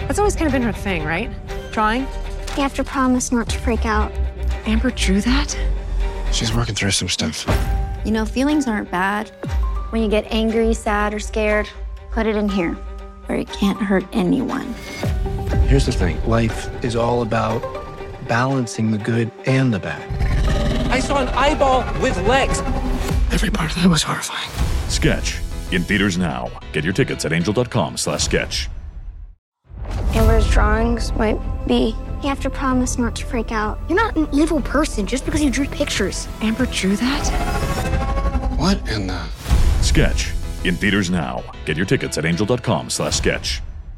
That's always kind of been her thing, right? Drawing? You have to promise not to freak out. Amber drew that? She's working through some stuff. You know, feelings aren't bad. When you get angry, sad, or scared, put it in here, where it can't hurt anyone. Here's the thing. Life is all about balancing the good and the bad. I saw an eyeball with legs. Every part of that was horrifying. Sketch. In theaters now. Get your tickets at angel.com/sketch. Amber's drawings might be. You have to promise not to freak out. You're not an evil person just because you drew pictures. Amber drew that? What in the... Sketch. In theaters now. Get your tickets at angel.com/sketch.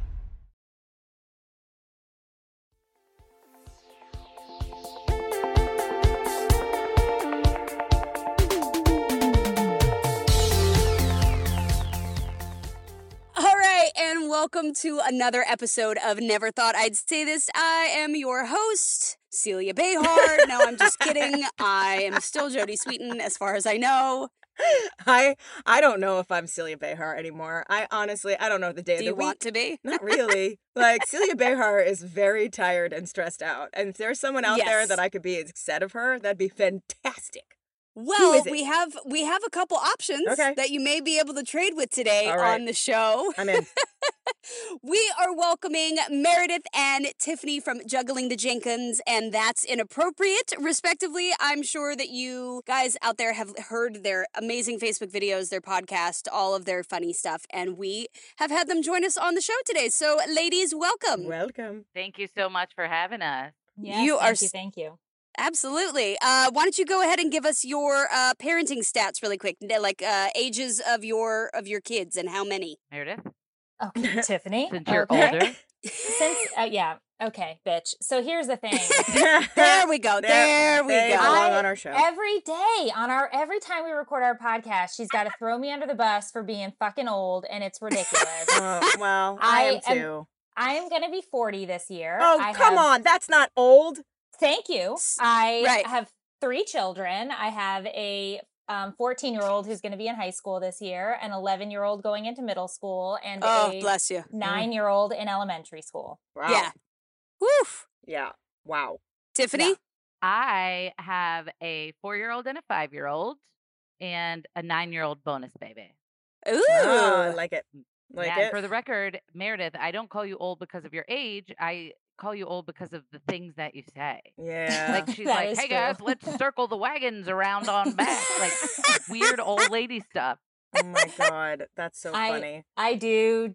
Welcome to another episode of Never Thought I'd Say This. I am your host, Celia Behar. No, I'm just kidding. I am still Jodie Sweetin, as far as I know. I don't know if I'm Celia Behar anymore. I don't know the day of the week. Do you want to be? Not really. Celia Behar is very tired and stressed out. And if there's someone out there that I could be instead of her, that'd be fantastic. Well, we have a couple options that you may be able to trade with today on the show. I'm in. We are welcoming Meredith and Tiffany from Juggling the Jenkins, and That's Inappropriate, respectively. I'm sure that you guys out there have heard their amazing Facebook videos, their podcast, all of their funny stuff, and we have had them join us on the show today. So, ladies, welcome. Welcome. Thank you so much for having us. Yes, thank you. Absolutely. Why don't you go ahead and give us your parenting stats really quick, like ages of your kids and how many? Meredith? Okay, Tiffany. Since you're older. Okay, bitch. So here's the thing. There we go. There we go. On our show. Every day, every time we record our podcast, she's got to throw me under the bus for being fucking old, and it's ridiculous. Well, I am too. I am going to be 40 this year. Oh, come on. That's not old. Thank you. I have 3 children. I have a 14-year-old who's going to be in high school this year, an 11-year-old going into middle school, and a bless you. 9-year-old in elementary school. Wow. Yeah. Woof. Yeah. Wow. Tiffany? Yeah. I have a 4-year-old and a 5-year-old and a 9-year-old bonus baby. Ooh. I like it. And for the record, Meredith, I don't call you old because of your age. I call you old because of the things that you say. Yeah. She's like, hey guys, let's circle the wagons around on back. Weird old lady stuff. Oh my God. That's so funny. I do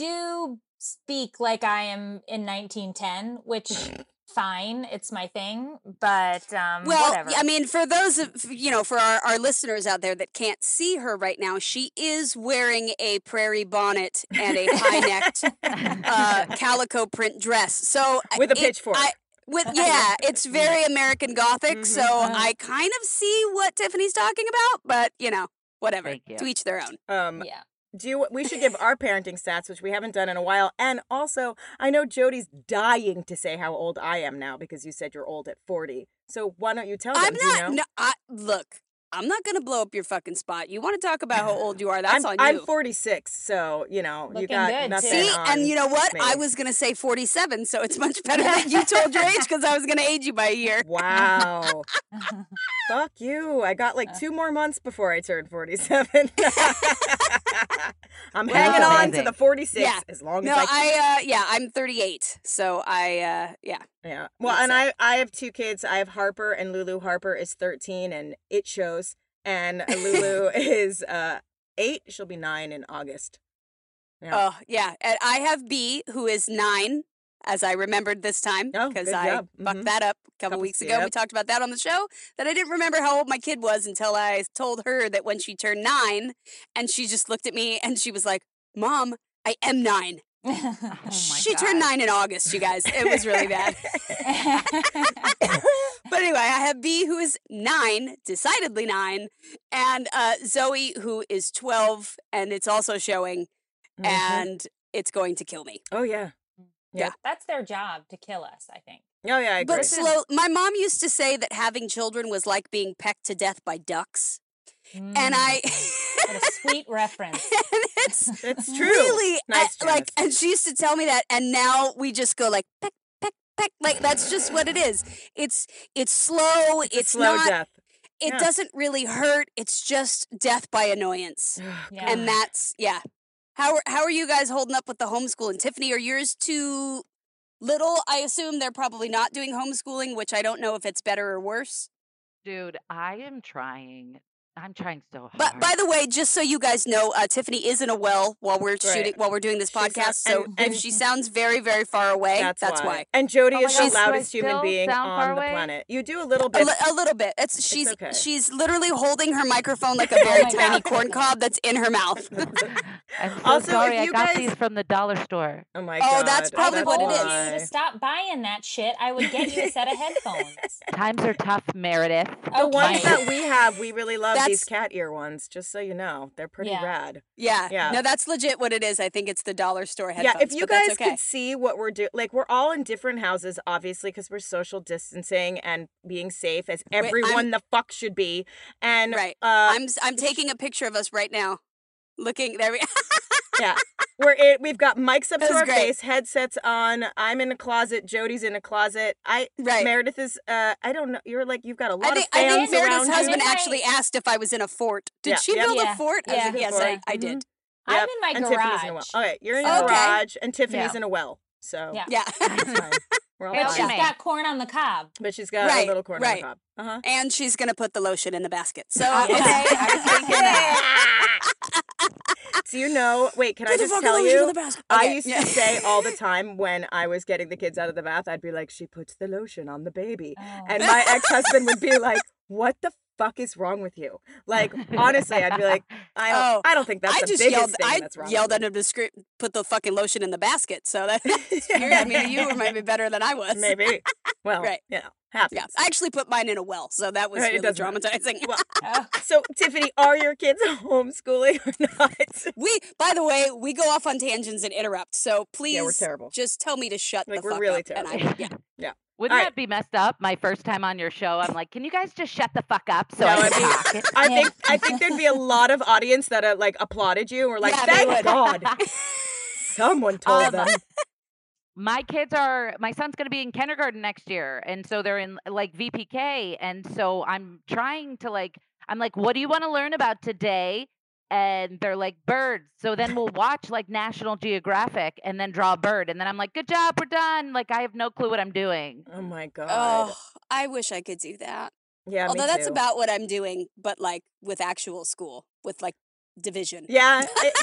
speak like I am in 1910, which fine, it's my thing, but whatever. I mean, for those of for our listeners out there that can't see her right now, she is wearing a prairie bonnet and a high-necked calico print dress. So with a pitchfork. It's very American Gothic. So I kind of see what Tiffany's talking about, but whatever. To each their own. Yeah. We should give our parenting stats, which we haven't done in a while. And also, I know Jodie's dying to say how old I am now because you said you're old at 40. So why don't you tell them? Look, I'm not going to blow up your fucking spot. You want to talk about how old you are? That's on you. I'm 46, so, you got good, nothing See, on and you know what? me. I was going to say 47, so it's much better that you told your age because I was going to age you by a year. Wow. Fuck you. I got 2 more months before I turned 47. I'm hanging on to the 46 as long as I can. I'm 38, so yeah. Well, and I have 2 kids. I have Harper and Lulu. Harper is 13 and it shows. And Lulu is 8. She'll be 9 in August. Yeah. Oh, yeah. And I have B, who is 9, as I remembered this time, because I fucked that up a couple weeks ago. We talked about that on the show, that I didn't remember how old my kid was until I told her that when she turned 9, and she just looked at me and she was like, Mom, I am 9. She turned 9 in August, you guys. It was really bad. But anyway, I have B, who is 9, decidedly 9, and Zoe, who is 12, and it's also showing, and it's going to kill me. Oh, yeah. Yeah. That's their job, to kill us, I think. Oh, yeah, I agree. But my mom used to say that having children was like being pecked to death by ducks. And I what a sweet reference. It's true. Really nice, like, and she used to tell me that, and now we just go like peck, peck, peck. Like that's just what it is. It's slow. It's slow not. death. It doesn't really hurt. It's just death by annoyance, and that's How are you guys holding up with the homeschool? And Tiffany, are yours too little? I assume they're probably not doing homeschooling, which I don't know if it's better or worse. Dude, I am trying. I'm trying so hard. But by the way, just so you guys know, Tiffany is in a well while we're doing this podcast. So if she sounds very, very far away, that's why. And Jody is the loudest human being on the planet. You do a little bit. A little bit. She's literally holding her microphone like a very tiny corn cob that's in her mouth. I'm so sorry. I got these from the dollar store. Oh my god. Oh, that's probably what it is. You to stop buying that shit. I would get you a set of headphones. Times are tough, Meredith. The ones that we have, we really love these cat ear ones, just so you know. They're pretty rad. Yeah. No, that's legit what it is. I think it's the dollar store headphones. Yeah, if you guys could see what we're doing, like we're all in different houses, obviously, because we're social distancing and being safe as everyone the fuck should be. And I'm taking a picture of us right now. Looking there we Yeah. We've got mics up to our face, headsets on. I'm in a closet. Jody's in a closet. Meredith is I don't know. You're like, you've got a lot of fans I think Meredith's around husband you. actually asked if I was in a fort. Did she build a fort? Yeah. Yes, I did. I'm in my and garage. Tiffany's in a well. Okay, you're in a garage, and Tiffany's in a well. So yeah. That's fine. We're all But fine. she's got corn on the cob. But she's got a little corn on the cob. Uh-huh. And she's gonna put the lotion in the basket. So okay, I was thinking that. Do you know? Wait, can I just tell you? I used to say all the time when I was getting the kids out of the bath, I'd be like, "She puts the lotion on the baby," and my ex-husband would be like, "What the fuck is wrong with you?" Like, honestly, I'd be like, "I don't think that's the biggest thing that's wrong." I yelled at him to put the fucking lotion in the basket. So that you were maybe better than I was. Maybe. Well, you know. Happens. Yeah, I actually put mine in a well, so that was really traumatizing. Well, so, Tiffany, are your kids homeschooling or not? By the way, we go off on tangents and interrupt, so please we're terrible. Just tell me to shut the fuck we're really up. terrible. And yeah. Wouldn't that be messed up? My first time on your show, I'm like, can you guys just shut the fuck up so I can talk? I think there'd be a lot of audience that like applauded you and were like, thank God. Someone told them. My son's going to be in kindergarten next year. And so they're in like VPK. And so I'm trying to I'm like, what do you want to learn about today? And they're like, birds. So then we'll watch like National Geographic and then draw a bird. And then I'm like, good job, we're done. Like, I have no clue what I'm doing. Oh my God. Oh, I wish I could do that. Yeah, although me that's too. about what I'm doing, but like with actual school, with like division. Yeah,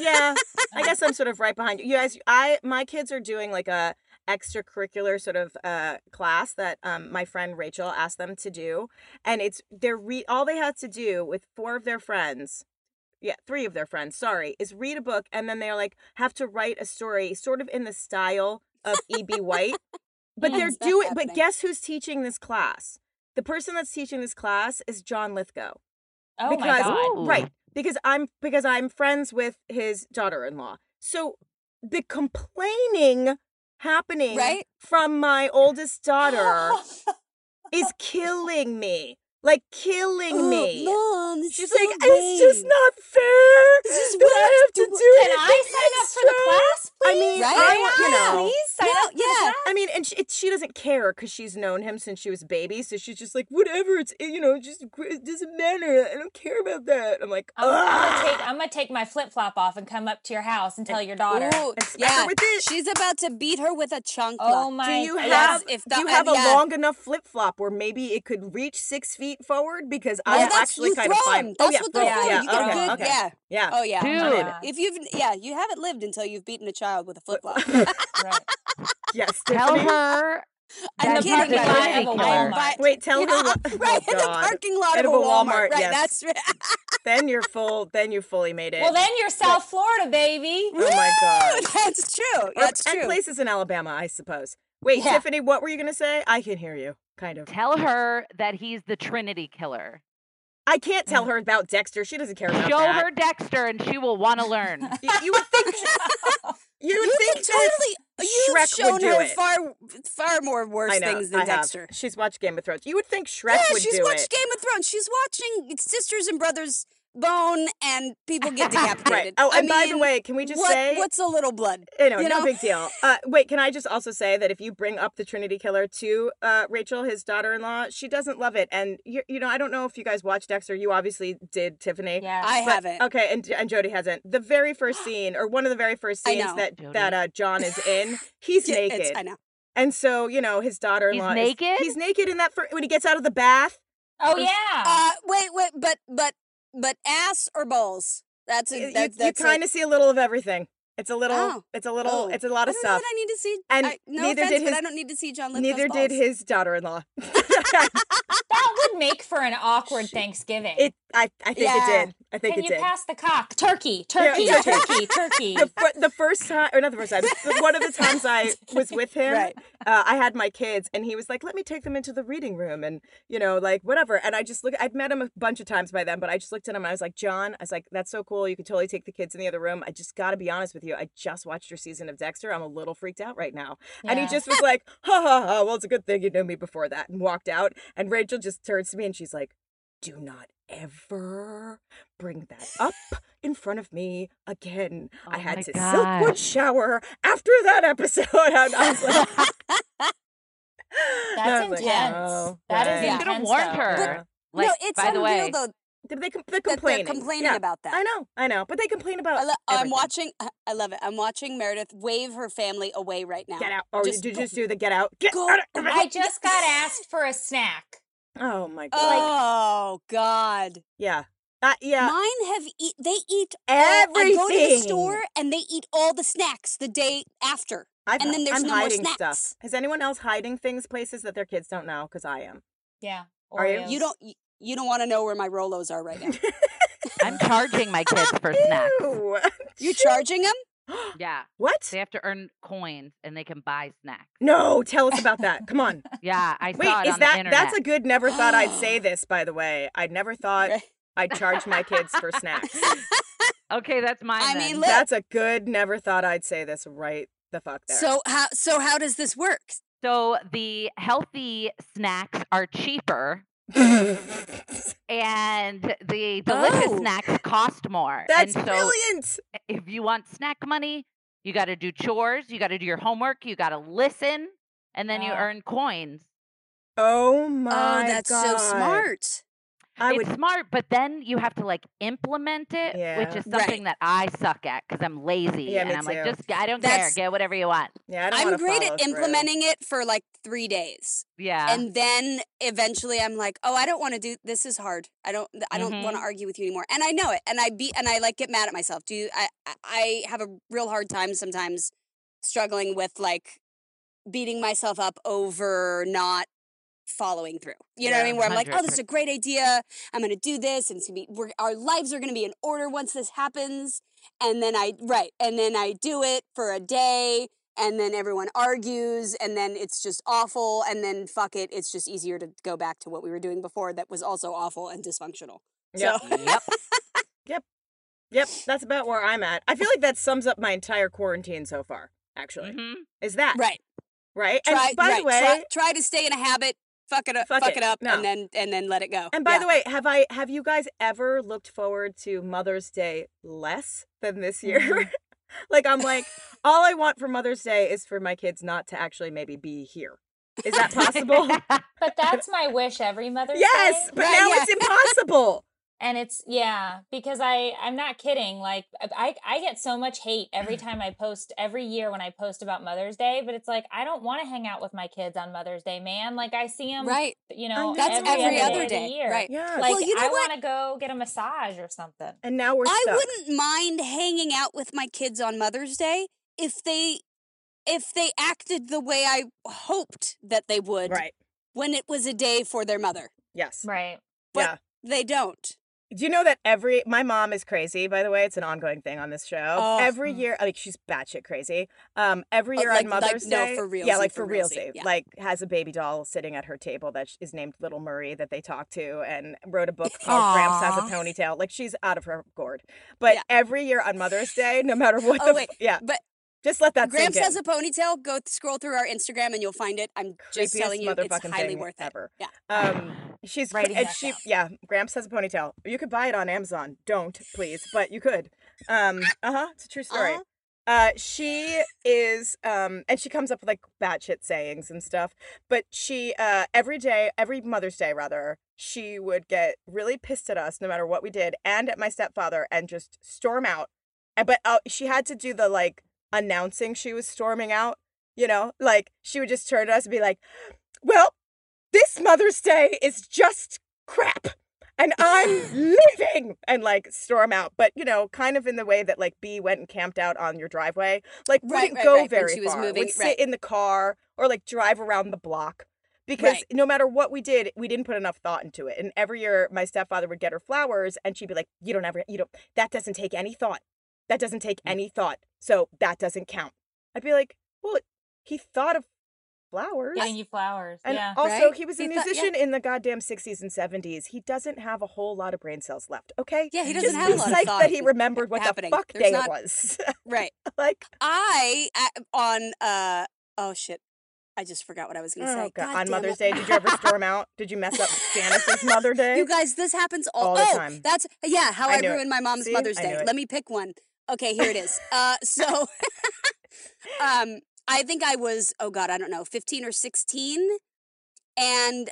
I guess I'm sort of right behind you. You guys, my kids are doing like a extracurricular sort of class that my friend Rachel asked them to do, and all they had to do with 3 of their friends, is read a book, and then they're like have to write a story sort of in the style of E.B. White. But But guess who's teaching this class? The person that's teaching this class is John Lithgow. Oh my God! Right. Because I'm friends with his daughter-in-law. So the complaining happening from my oldest daughter is killing me. Like, killing me. Mom, she's like, it's just not fair. This is what I have to do. Can I sign up for the class, please? I mean, please sign up for the class. I mean, and she doesn't care because she's known him since she was a baby. So she's just like, whatever. It's, just it doesn't matter. I don't care about that. I'm like, I'm gonna take my flip flop off and come up to your house and tell your daughter. Ooh, yeah, she's about to beat her with a chunk. Oh my! Do you have a long enough flip flop where maybe it could reach 6 feet forward? Because I'm actually kind of fine. That's what they're for. Yeah, You get a good, yeah. Oh yeah, dude. If you haven't lived until you've beaten a child with a flip flop. Right. Yes. Tell her. I'm kidding. Wait, tell her what? Right in the parking lot of a Walmart. Right, yes. that's right. Then you fully made it. Well, then you're South Florida, baby. Oh my God. That's true. That's true. And places in Alabama, I suppose. Wait, Tiffany, what were you going to say? I can hear you, kind of. Tell her that he's the Trinity killer. I can't tell her about Dexter. She doesn't care about Show that. her Dexter and she will want to learn. You would think Shrek shown would do her it. far more worse things than Dexter. She's watched Game of Thrones. You would think Shrek would do it. Yeah, she's watched Game of Thrones. She's watching Sisters and Brothers bone and people get decapitated. Right. Oh, and by the way, can we just say... What's a little blood? No big deal. Wait, can I just also say that if you bring up the Trinity Killer to Rachel, his daughter-in-law, she doesn't love it. And, I don't know if you guys watched Dexter. You obviously did, Tiffany. Yeah. I haven't. Okay, and Jody hasn't. The very first scene, or one of the very first scenes that John is in, he's naked. I know. And so, his daughter-in-law... He's naked? He's naked in that... when he gets out of the bath. Oh, yeah. Wait, but ass or balls? You kind of see a little of everything. It's a little. It's a lot of I don't know stuff. that I need to see. And no offense, but I don't need to see John Lithgow's Neither did balls. his daughter-in-law. That would make for an awkward Thanksgiving. I think it did. I think Can it you did. pass the cock? Turkey. Yeah. Turkey. The first time, or not the first time, but one of the times I was with him, I had my kids, and he was like, let me take them into the reading room, and, whatever. And I just I'd met him a bunch of times by then, but I just looked at him, and I was like, John, that's so cool. You could totally take the kids in the other room. I just got to be honest with you. I just watched your season of Dexter. I'm a little freaked out right now. Yeah. And he just was like, ha, ha, ha, well, it's a good thing you knew me before that, and walked out. And Rachel just turns to me, and she's like, do not ever bring that up in front of me again. I had to Silkwood shower after that episode. And I was like, that's intense. That is intense. You could have warned her. No, it's by the way, though. They're complaining about that. I know, but they complain about. I'm watching. I love it. I'm watching Meredith wave her family away right now. Get out, or did you just do the get out? I just got asked for a snack. Oh my god! Oh god! Yeah. Yeah. Mine they eat everything. I go to the store and they eat all the snacks the day after, and then there's no more snacks. Stuff. Is anyone else hiding places that their kids don't know? Because I am. Yeah. Are you? You don't want to know where my Rolos are right now. I'm charging my kids for snacks. You charging them? Yeah. What? They have to earn coins and they can buy snacks. No, tell us about that. Come on. Yeah, I saw it on the internet. That's a good never thought I'd say this, by the way. I never thought I'd charge my kids for snacks. Okay, that's mine then. That's a good never thought I'd say this right the fuck there. So how does this work? So the healthy snacks are cheaper. And the delicious snacks cost more. That's brilliant. If you want snack money, you got to do chores, you got to do your homework, you got to listen, and then you earn coins. Oh my god. Oh, that's so smart. It's smart, but then you have to implement it, which is something that I suck at because I'm lazy and I'm like, I don't care, get whatever you want. Yeah, I'm great at implementing it for 3 days. Yeah, and then eventually I'm like, oh, I don't want to do this. Is hard. I don't want to argue with you anymore, and I know it, and I get mad at myself. I have a real hard time sometimes struggling with beating myself up over not following through. You know what I mean? Where I'm like, oh, this is a great idea. I'm going to do this, and it's going to be our lives are going to be in order once this happens. And then I do it for a day, and then everyone argues, and then it's just awful, and then fuck it, it's just easier to go back to what we were doing before that was also awful and dysfunctional. Yep. So. Yep. That's about where I'm at. I feel like that sums up my entire quarantine so far, actually. Mm-hmm. Is that right? And by the way, try to stay in a habit. Fuck it up, no. and then let it go. And by the way, have you guys ever looked forward to Mother's Day less than this year? Mm-hmm. I'm like, all I want for Mother's Day is for my kids not to actually maybe be here. Is that possible? But that's my wish every Mother's Day. Yes, but now it's impossible. And it's, because I'm not kidding. I get so much hate every time I post, every year when I post about Mother's Day, but it's I don't want to hang out with my kids on Mother's Day, man. I see them, that's every other day. Of the year. Right. Yeah. Well, I want to go get a massage or something. And now we're stuck. I wouldn't mind hanging out with my kids on Mother's Day if they acted the way I hoped that they would when it was a day for their mother. Yes. Right. But they don't. Do you know that my mom is crazy, by the way? It's an ongoing thing on this show. Oh. Every year, she's batshit crazy. Every year on Mother's Day. No, for real. Yeah, for realsy. Yeah. Has a baby doll sitting at her table that is named Little Murray that they talk to, and wrote a book called Gramps Has a Ponytail. She's out of her gourd. But every year on Mother's Day, no matter what Just let that Gramps sink in. has a ponytail. Go scroll through our Instagram and you'll find it. I'm just Creepiest telling you, it's motherfucking highly thing worth ever. it. Yeah. She's Writing and that she down. yeah. Gramps has a ponytail. You could buy it on Amazon. Don't please, but you could. It's a true story. She is and she comes up with like batshit sayings and stuff. But she every Mother's Day rather, she would get really pissed at us no matter what we did, and at my stepfather, and just storm out. But she had to do the like announcing she was storming out. You know, like she would just turn to us and be like, "Well, this Mother's Day is just crap." And I'm leaving, and like storm out, but you know, kind of in the way that like B went and camped out on your driveway, like wouldn't go very she was far. moving, Would sit in the car or like drive around the block, because no matter what we did, we didn't put enough thought into it. And every year, my stepfather would get her flowers, and she'd be like, that doesn't take any thought. That doesn't take any thought, so that doesn't count. I'd be like, well, he thought of flowers. Getting you flowers. And also, he was a musician in the goddamn 60s and 70s. He doesn't have a whole lot of brain cells left, okay? Yeah, he doesn't Just have a be lot of psyched thought that he remembered what happening. the fuck There's day not- it was. Right. Like, oh shit. I just forgot what I was going to say. God. God On damn Mother's it. Day, did you ever storm out? Did you mess up Janice's Mother Day? You guys, this happens All the time. That's, how I knew it. ruined my mom's See? Mother's I Day. knew it. Let me pick one. Okay, here it is. So, I think I was, I don't know, 15 or 16. And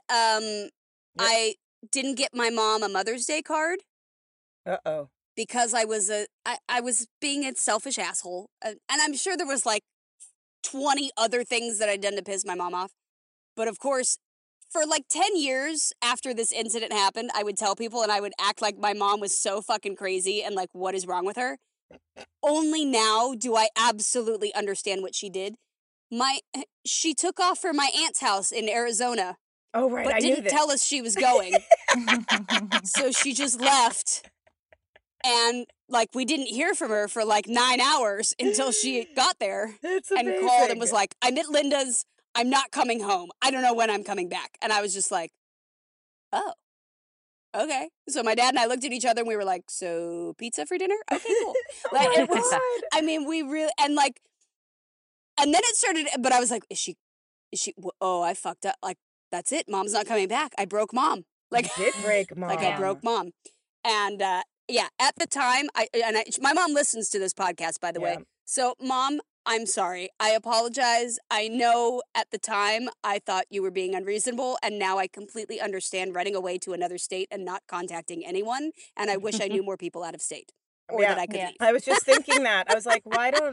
I didn't get my mom a Mother's Day card. Uh-oh. Because I was being a selfish asshole. And I'm sure there was like 20 other things that I'd done to piss my mom off. But of course, for like 10 years after this incident happened, I would tell people and I would act like my mom was so fucking crazy and like, what is wrong with her? Only now do I absolutely understand what she did. She took off for my aunt's house in Arizona. Oh, right. But I knew didn't this. tell us she was going. So she just left. And like we didn't hear from her for like 9 hours until she got there and called and was like, I'm at Linda's. I'm not coming home. I don't know when I'm coming back. And I was just like, oh, okay. So my dad and I looked at each other and we were like, so pizza for dinner? Okay, cool. Like it was, I mean, we really, and then it started, but I was like, is she, oh, I fucked up. Like, that's it. Mom's not coming back. I broke mom. Like, You did break Mom. like I broke mom. And, at the time, my mom listens to this podcast, by the way. So, Mom, I'm sorry. I apologize. I know at the time I thought you were being unreasonable, and now I completely understand running away to another state and not contacting anyone. And I wish I knew more people out of state, or that I could leave. I was just thinking that. I was like,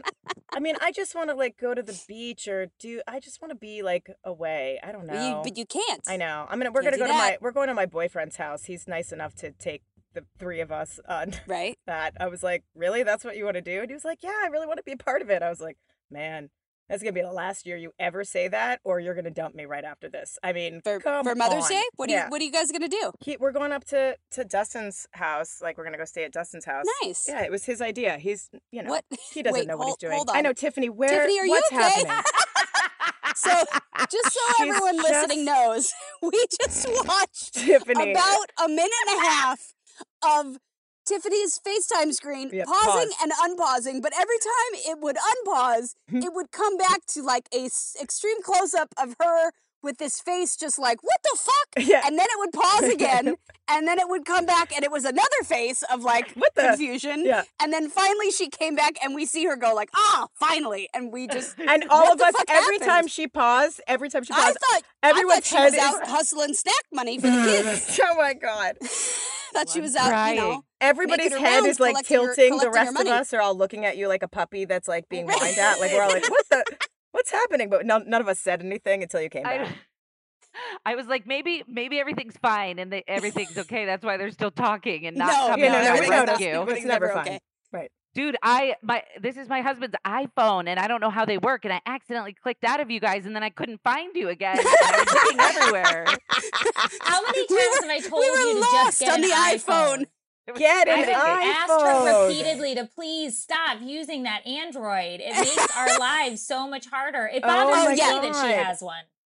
I just want to like go to the beach I just want to be like away. I don't know. But you can't. I know. We're going to my boyfriend's house. He's nice enough to take the three of us on that. I was like, really? That's what you want to do? And he was like, yeah, I really want to be a part of it. I was like, man, that's going to be the last year you ever say that, or you're going to dump me right after this. I mean, for Mother's Day? What are you guys going to do? We're going up to Dustin's house. Like, we're going to go stay at Dustin's house. Nice. Yeah, it was his idea. He's, what? He doesn't Wait, know what he's doing. hold on. I know, Tiffany, Tiffany, are what's you okay? happening? So, just so everyone listening knows, we just watched Tiffany. about a minute and a half of Tiffany's FaceTime screen, pausing and unpausing, but every time it would unpause, it would come back to like a extreme close-up of her with this face just like, what the fuck? Yeah. And then it would pause again, and then it would come back, and it was another face of like confusion. Yeah. And then finally she came back, and we see her go like, finally. And we just... And all of us, every time she paused, everyone she was out hustling snack money for the kids. Oh my God. Thought she was out, Everybody's making her head rounds, is like collecting tilting. The her rest of money. us are all looking at you like a puppy that's like being whined at. Like we're all like, what's happening? But none of us said anything until you came back. I was like, maybe everything's fine and everything's okay. That's why they're still talking and not coming out we to noticed. rescue. It's never fine. Right. Dude, this is my husband's iPhone, and I don't know how they work, and I accidentally clicked out of you guys, and then I couldn't find you again. And I was looking everywhere. How many times have I told you to just get on the iPhone? Get an iPhone. I've asked her repeatedly to please stop using that Android. It makes our lives so much harder. It bothers me that she has one.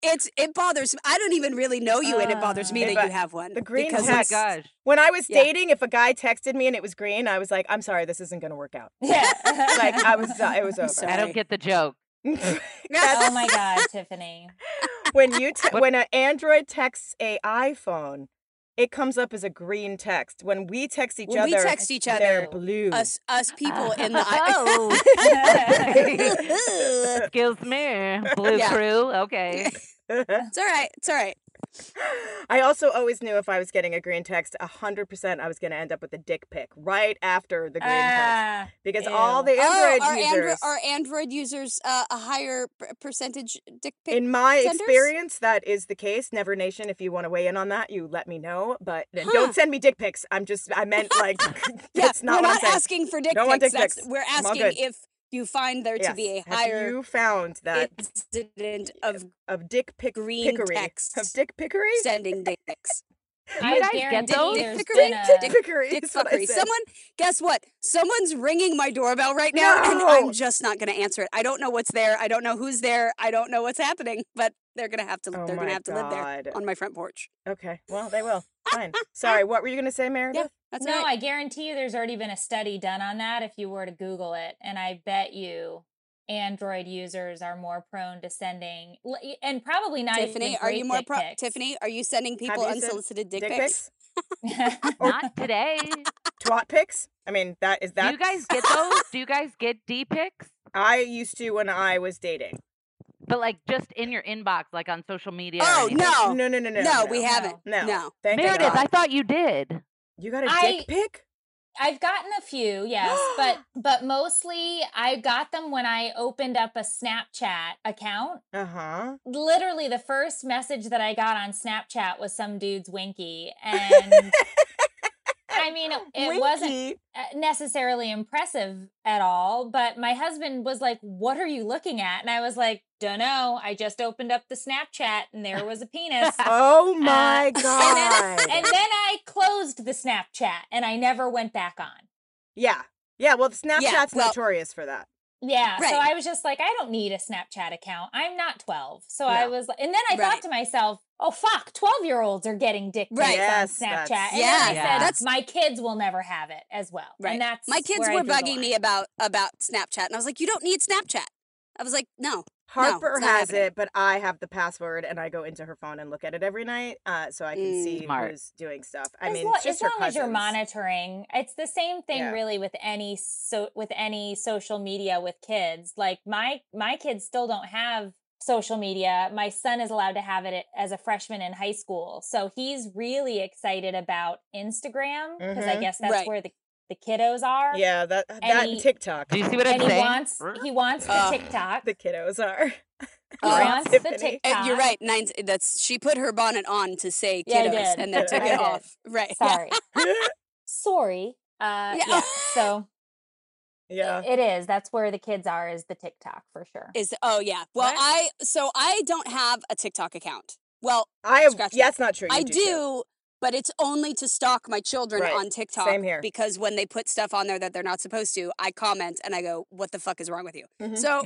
it bothers me. I don't even really know you, and it bothers me that you have one. The green because text. Oh my gosh. When I was dating, if a guy texted me and it was green, I was like, I'm sorry, this isn't going to work out. Yeah. Like, it was over. I don't get the joke. Oh my God, Tiffany. When an Android texts a iPhone, it comes up as a green text. When we text each other, they're blue. Us people in the Excuse me, blue crew. Okay. It's all right. It's all right. I also always knew if I was getting a green text, 100% I was going to end up with a dick pic right after the green text. Because all the Android users... Are Android users a higher percentage dick pic In my senders? experience, that is the case. Never Nation, if you want to weigh in on that, you let me know. But don't send me dick pics. I meant like... that's not we're what not I'm asking for dick Don't pics. want dick pics. We're I'm all asking good. if you find there to be a higher... Have you found that... incident of dick green pickery? text. Of dick pickery? Sending dick pics. Do you guys get those? Dick pickery. Dick fuckery. Someone, guess what? Someone's ringing my doorbell right now, and I'm just not going to answer it. I don't know what's there. I don't know who's there. I don't know what's happening. But they're going to have to. They're going to have to live there on my front porch. Okay. Well, they will. Fine. Sorry. What were you going to say, Meredith? Yeah, that's no, right. I guarantee you, there's already been a study done on that. If you were to Google it, and I bet you Android users are more prone to sending, and probably not. Tiffany, are you more Tiffany, are you sending people unsolicited dick pics? Not today. Twat pics? I mean, that. Do you guys get those? Do you guys get D pics? I used to when I was dating. But like just in your inbox, like on social media. Oh, no. No, we haven't. No. Thank Meredith, God. I thought you did. You got a dick pic? I've gotten a few, yes, but mostly I got them when I opened up a Snapchat account. Literally, the first message that I got on Snapchat was some dude's winky, and I mean, it wasn't necessarily impressive at all. But my husband was like, "What are you looking at?" And I was like, "Dunno. I just opened up the Snapchat, and there was a penis." Oh my God! And then I closed the Snapchat, and I never went back on. Yeah. Well, the Snapchat's notorious for that. Yeah, Right. so I was just like, I don't need a Snapchat account. I'm not 12. So I was like, and then I thought to myself, oh, fuck, 12-year-olds are getting dick pics on Snapchat. And then I said, my kids will never have it as well. Right. And that's my kids were bugging me about Snapchat, and I was like, you don't need Snapchat. I was like, no. Harper has it, but I have the password, and I go into her phone and look at it every night, so I can see who's doing stuff. I mean, it's just as long her as you're cousins. monitoring, it's the same thing really with any social media with kids. Like my kids still don't have social media. My son is allowed to have it as a freshman in high school, so he's really excited about Instagram because I guess that's where the kiddos are. Yeah, that and TikTok. Do you see what I'm saying? He wants the TikTok. The kiddos are. He wants the TikTok. You're right. She put her bonnet on to say kiddos, and then took it off. Right. Sorry. Sorry. Yeah. So. Yeah. It is. That's where the kids are, is the TikTok for sure. Well, I don't have a TikTok account. Well, that's not true. I do. But it's only to stalk my children on TikTok. Same here. Because when they put stuff on there that they're not supposed to, I comment and I go, "What the fuck is wrong with you?" Mm-hmm. So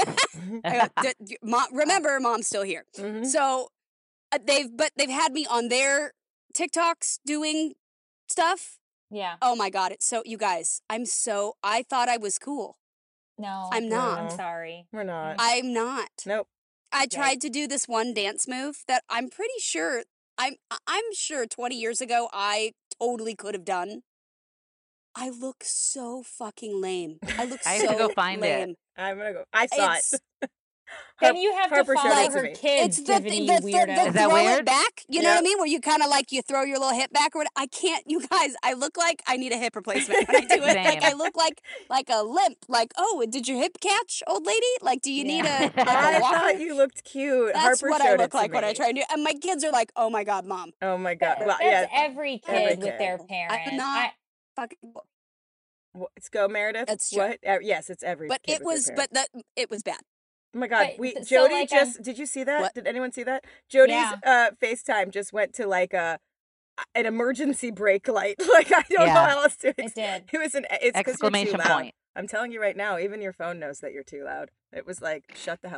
remember, Mom's still here. Mm-hmm. So they've had me on their TikToks doing stuff. Yeah. Oh my God! You guys, I thought I was cool. No, I'm not. I'm sorry. We're not. I'm not. Nope. I tried to do this one dance move that I'm pretty sure. I'm sure 20 years ago I totally could have done. I look so fucking lame. I look I have to go find lame. it. I'm gonna go. I saw it. Then you have Harper to follow showed it to her me. kids, It's the weirdo. Is that throw weird? it back. You know what I mean? Where you kind of like you throw your little hip back or what? I can't. You guys, I look like I need a hip replacement when I do it. Like I look like a limp. Like, oh, did your hip catch, old lady? Like, do you need a I walker? thought you looked cute. That's Harper what showed I it look to like when I me. try and do. And my kids are like, "Oh my God, Mom." Oh my God. Well, That's every kid Every with kid. their parent. I'm not fucking. Let's go, Meredith. That's true. What? Yes, it's every. But kid it with was. their But parent. it was bad. Oh my God, But, Jody did you see that? What? Did anyone see that? Jody's FaceTime just went to like an emergency brake light. Like I don't know how else to It did. It was it's 'cause you're too Exclamation loud. point. I'm telling you right now, even your phone knows that you're too loud. It was like, shut the hell up.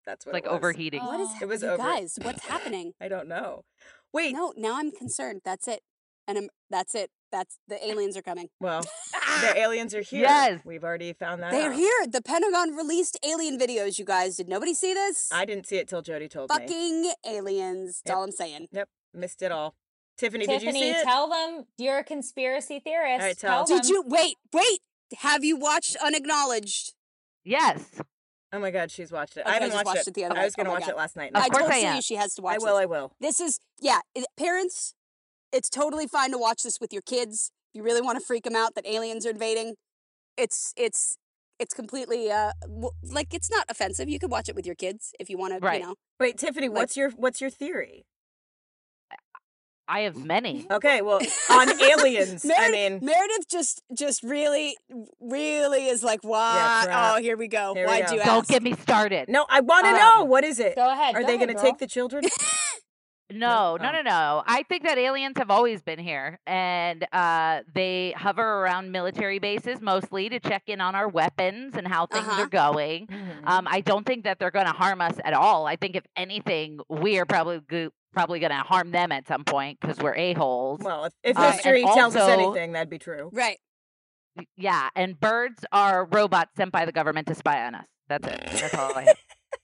That's what Like it was. overheating. What is It was you over. guys? What's happening? I don't know. Wait. No, now I'm concerned. That's it. And that's it. That's the aliens are coming. Well, the aliens are here. Yes. We've already found that They're out. here. The Pentagon released alien videos, you guys. Did nobody see this? I didn't see it till Jody told me. Fucking aliens. That's all I'm saying. Yep. Missed it all. Tiffany, did you see it? Tell them you're a conspiracy theorist. All right, tell them. Did you wait? Have you watched Unacknowledged? Yes. Oh my God, she's watched it. Okay, I haven't I just watched watched it the other I was night. going to Oh my watch God. it last night. Of I course told I Celia am. she has to watch I will. This is, parents, it's totally fine to watch this with your kids. If you really want to freak them out that aliens are invading, it's completely, it's not offensive. You can watch it with your kids if you want to, Right. Wait, Tiffany, what's your theory? I have many. Okay, well, on aliens, Meredith just really is like, why? crap. Oh, here we go. Here we Why'd go. you Don't ask? get me started. No, I want to know. What is it? Go ahead. Are they going to take the children? No. Oh. I think that aliens have always been here, and they hover around military bases mostly to check in on our weapons and how things are going. I don't think that they're going to harm us at all. I think if anything, we are probably going to harm them at some point because we're a-holes. Well, if history tells us anything, that'd be true. Right. Yeah, and birds are robots sent by the government to spy on us. That's it. That's all I have.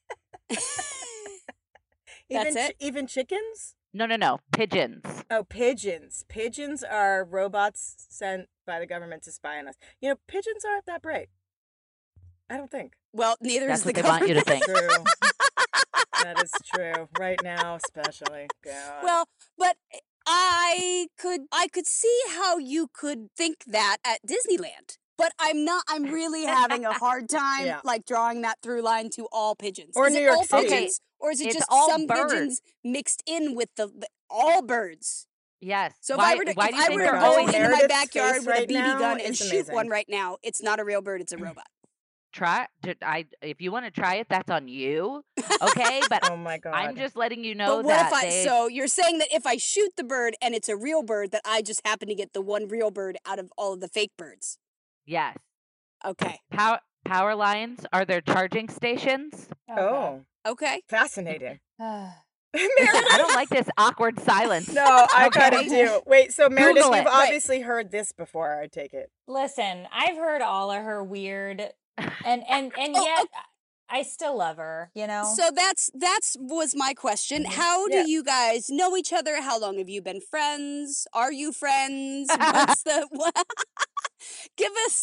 That's it? Even chickens? No. Pigeons. Oh, pigeons. Pigeons are robots sent by the government to spy on us. Pigeons aren't that bright. I don't think. Well, neither That's is the what they want you to government. think. True. That is true. Right now, especially. God. Well, but I could see how you could think that at Disneyland. But I'm really having a hard time drawing that through line to all pigeons. Or is New it York all City. pigeons? Or is it It's just all some birds. pigeons mixed in with the all birds? Yes. So why if I were to, do you think they're go always into my Meredith's backyard face with a right BB now gun and is shoot amazing. one right now, it's not a real bird, it's a robot. If you want to try it, that's on you. Okay, but Oh my God. I'm just letting you know But what that if so you're saying that if I shoot the bird and it's a real bird, that I just happen to get the one real bird out of all of the fake birds? yes. Okay. Power lines are there charging stations? Oh, Okay. fascinating. Listen, I don't like this awkward silence. No, I kind of do. Wait, so Meredith, Google you've it. obviously heard this before, I take it. Listen, I've heard all of her weird, and yet I still love her. So that's was my question. How do you guys know each other? How long have you been friends? Are you friends? What's the give us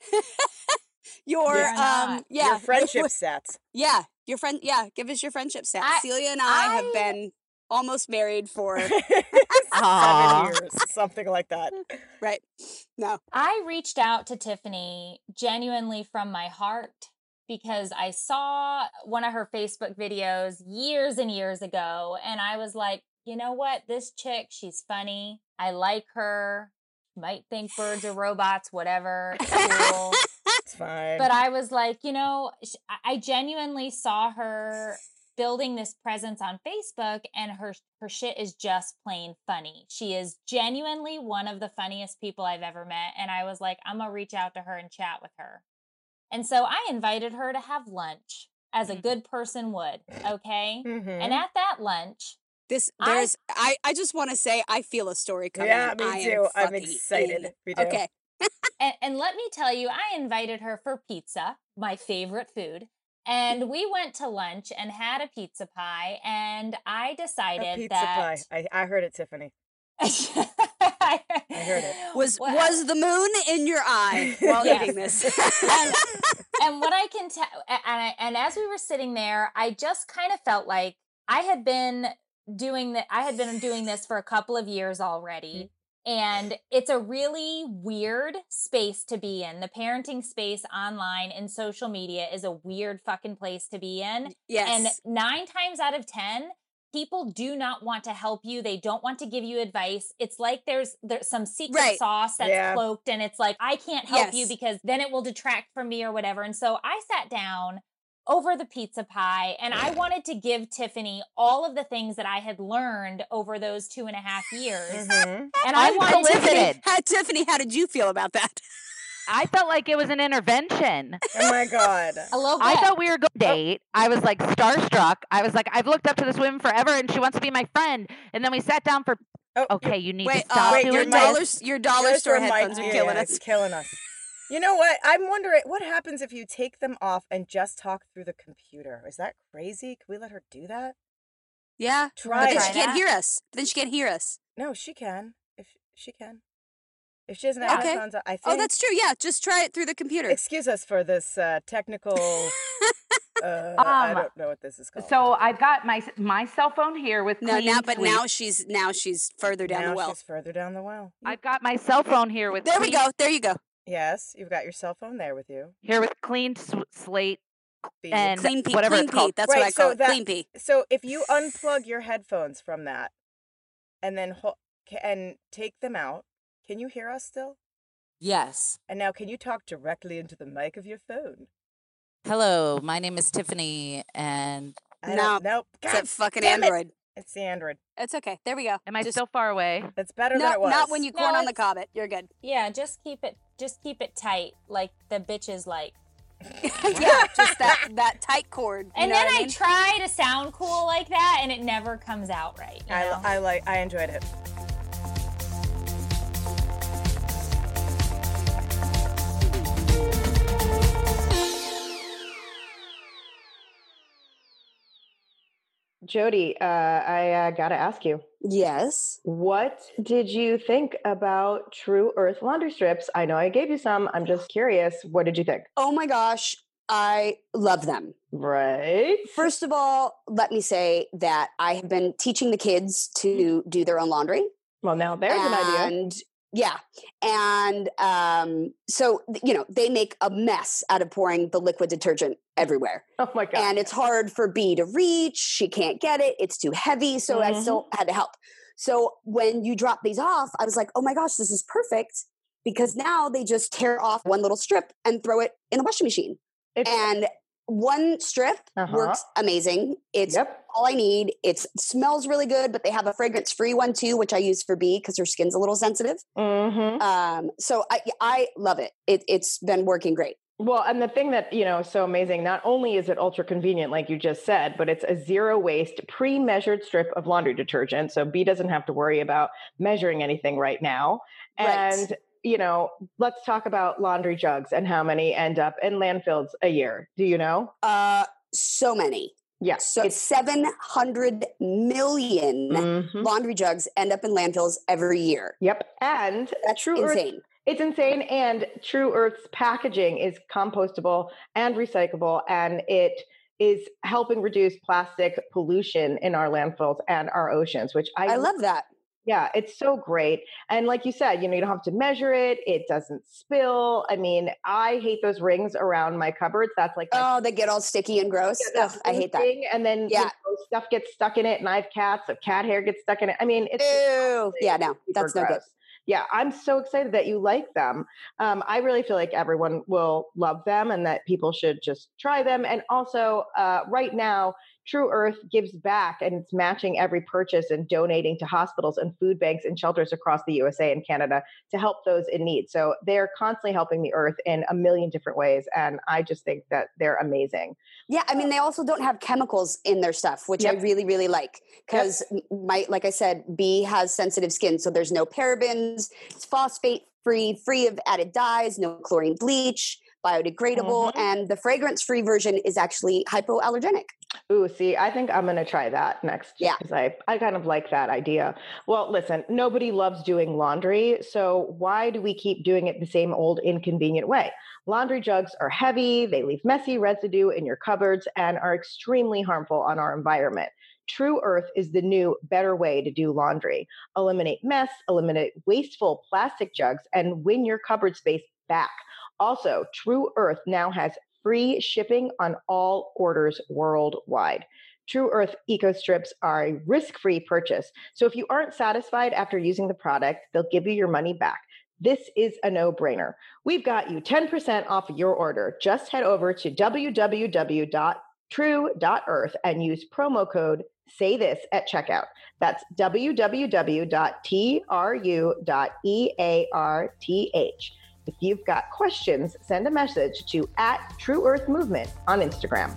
your Your friendship stats. Yeah, your friend. Yeah, give us your friendship stats. Celia and I have been almost married for 7 Aw. years, something like that. right. No, I reached out to Tiffany genuinely from my heart because I saw one of her Facebook videos years and years ago, and I was like, you know what? This chick, she's funny. I like her. Might think birds are robots, whatever. Cool. It's fine. But I was like, I genuinely saw her building this presence on Facebook, and her shit is just plain funny. She is genuinely one of the funniest people I've ever met. And I was like, I'm going to reach out to her and chat with her. And so I invited her to have lunch as a good person would. Okay. Mhm. And at that lunch, I just want to say I feel a story coming. Yeah, me I am too. I'm fucking excited. in. Me too. Okay. and let me tell you, I invited her for pizza, my favorite food. And we went to lunch and had a pizza pie. And I decided A pizza that pie. I heard it, Tiffany. I heard it. Was the moon in your eye while Yes. eating this? and what I can tell, and as we were sitting there, I just kind of felt like I had been doing this for a couple of years already. And it's a really weird space to be in. The parenting space online and social media is a weird fucking place to be in. Yes. And 9 times out of 10, people do not want to help you. They don't want to give you advice. It's like there's some secret sauce that's cloaked, and it's like, I can't help you because then it will detract from me or whatever. And so I sat down over the pizza pie, and I wanted to give Tiffany all of the things that I had learned over those 2.5 years. Mm-hmm. And I wanted Tiffany, how did you feel about that? I felt like it was an intervention. Oh my God. A little bit. I thought we were going to date. I was like starstruck. I was like, I've looked up to this woman forever and she wants to be my friend. And then we sat down for, okay, you need to stop doing this. Your dollar store headphones are killing us. It's killing us. You know what? I'm wondering what happens if you take them off and just talk through the computer. Is that crazy? Can we let her do that? Yeah. Try but then it. she can't hear us. Then she can't hear us. No, she can. If she doesn't have headphones on, I think. Oh, that's true. Yeah, just try it through the computer. Excuse us for this technical. I don't know what this is called. So I've got my cell phone here with Clean But Sweep. now she's further down the well. She's further down the well. I've got my cell phone here with. There we go. There you go. Yes, you've got your cell phone there with you. Here with Clean Slate and Clean Pee. whatever Clean it's called. Pee. That's what I call it. Clean Pee. So if you unplug your headphones from that, and then and take them out, can you hear us still? Yes. And now, can you talk directly into the mic of your phone? Hello, my name is Tiffany, and nope. It's that fucking Android. It's the Android. It's okay. There we go. Am I still far away? It's better than it was. Not when you corn on the cobbit. You're good. Yeah, just keep it tight, like the bitches like. Yeah, just that tight cord. And then I try to sound cool like that, and it never comes out right. I enjoyed it. Jody, I gotta ask you. Yes. What did you think about True Earth laundry strips? I know I gave you some. I'm just curious. What did you think? Oh my gosh, I love them. Right. First of all, let me say that I have been teaching the kids to do their own laundry. Well, now there's an idea. Yeah. And so, they make a mess out of pouring the liquid detergent everywhere. Oh my God. And it's hard for B to reach. She can't get it. It's too heavy. So I still had to help. So when you drop these off, I was like, oh my gosh, this is perfect. Because now they just tear off one little strip and throw it in the washing machine. And one strip works amazing. It's all I need. It smells really good, but they have a fragrance-free one too, which I use for B because her skin's a little sensitive. So I love it. It's been working great. Well, and the thing that, is so amazing, not only is it ultra convenient, like you just said, but it's a zero waste pre-measured strip of laundry detergent. So B doesn't have to worry about measuring anything right now. And let's talk about laundry jugs and how many end up in landfills a year. Do you know? So many. Yes. So 700 million laundry jugs end up in landfills every year. Yep. And that's insane. It's insane. And True Earth's packaging is compostable and recyclable, and it is helping reduce plastic pollution in our landfills and our oceans, which I love that. Yeah, it's so great. And like you said, you don't have to measure it. It doesn't spill. I mean, I hate those rings around my cupboards. That's like, they get all sticky and gross. Ugh, I hate that. And then stuff gets stuck in it. And I have cats, so cat hair gets stuck in it. I mean, it's ew. Yeah, no, that's no good. Yeah, I'm so excited that you like them. I really feel like everyone will love them and that people should just try them. And also, right now, True Earth gives back, and it's matching every purchase and donating to hospitals and food banks and shelters across the USA and Canada to help those in need. So they're constantly helping the earth in a million different ways. And I just think that they're amazing. Yeah. I mean, they also don't have chemicals in their stuff, which I really, really like. Because like I said, B has sensitive skin. So there's no parabens. It's phosphate free of added dyes, no chlorine bleach, biodegradable. And the fragrance-free version is actually hypoallergenic. Ooh, see, I think I'm going to try that next. Yeah. Because I kind of like that idea. Well, listen, nobody loves doing laundry. So why do we keep doing it the same old inconvenient way? Laundry jugs are heavy. They leave messy residue in your cupboards and are extremely harmful on our environment. True Earth is the new, better way to do laundry. Eliminate mess, eliminate wasteful plastic jugs, and win your cupboard space back. Also, True Earth now has free shipping on all orders worldwide. True Earth Eco Strips are a risk-free purchase. So if you aren't satisfied after using the product, they'll give you your money back. This is a no-brainer. We've got you 10% off your order. Just head over to www.true.earth and use promo code SAYTHIS at checkout. That's www.tru.earth. If you've got questions, send a message to @TrueEarthMovement on Instagram.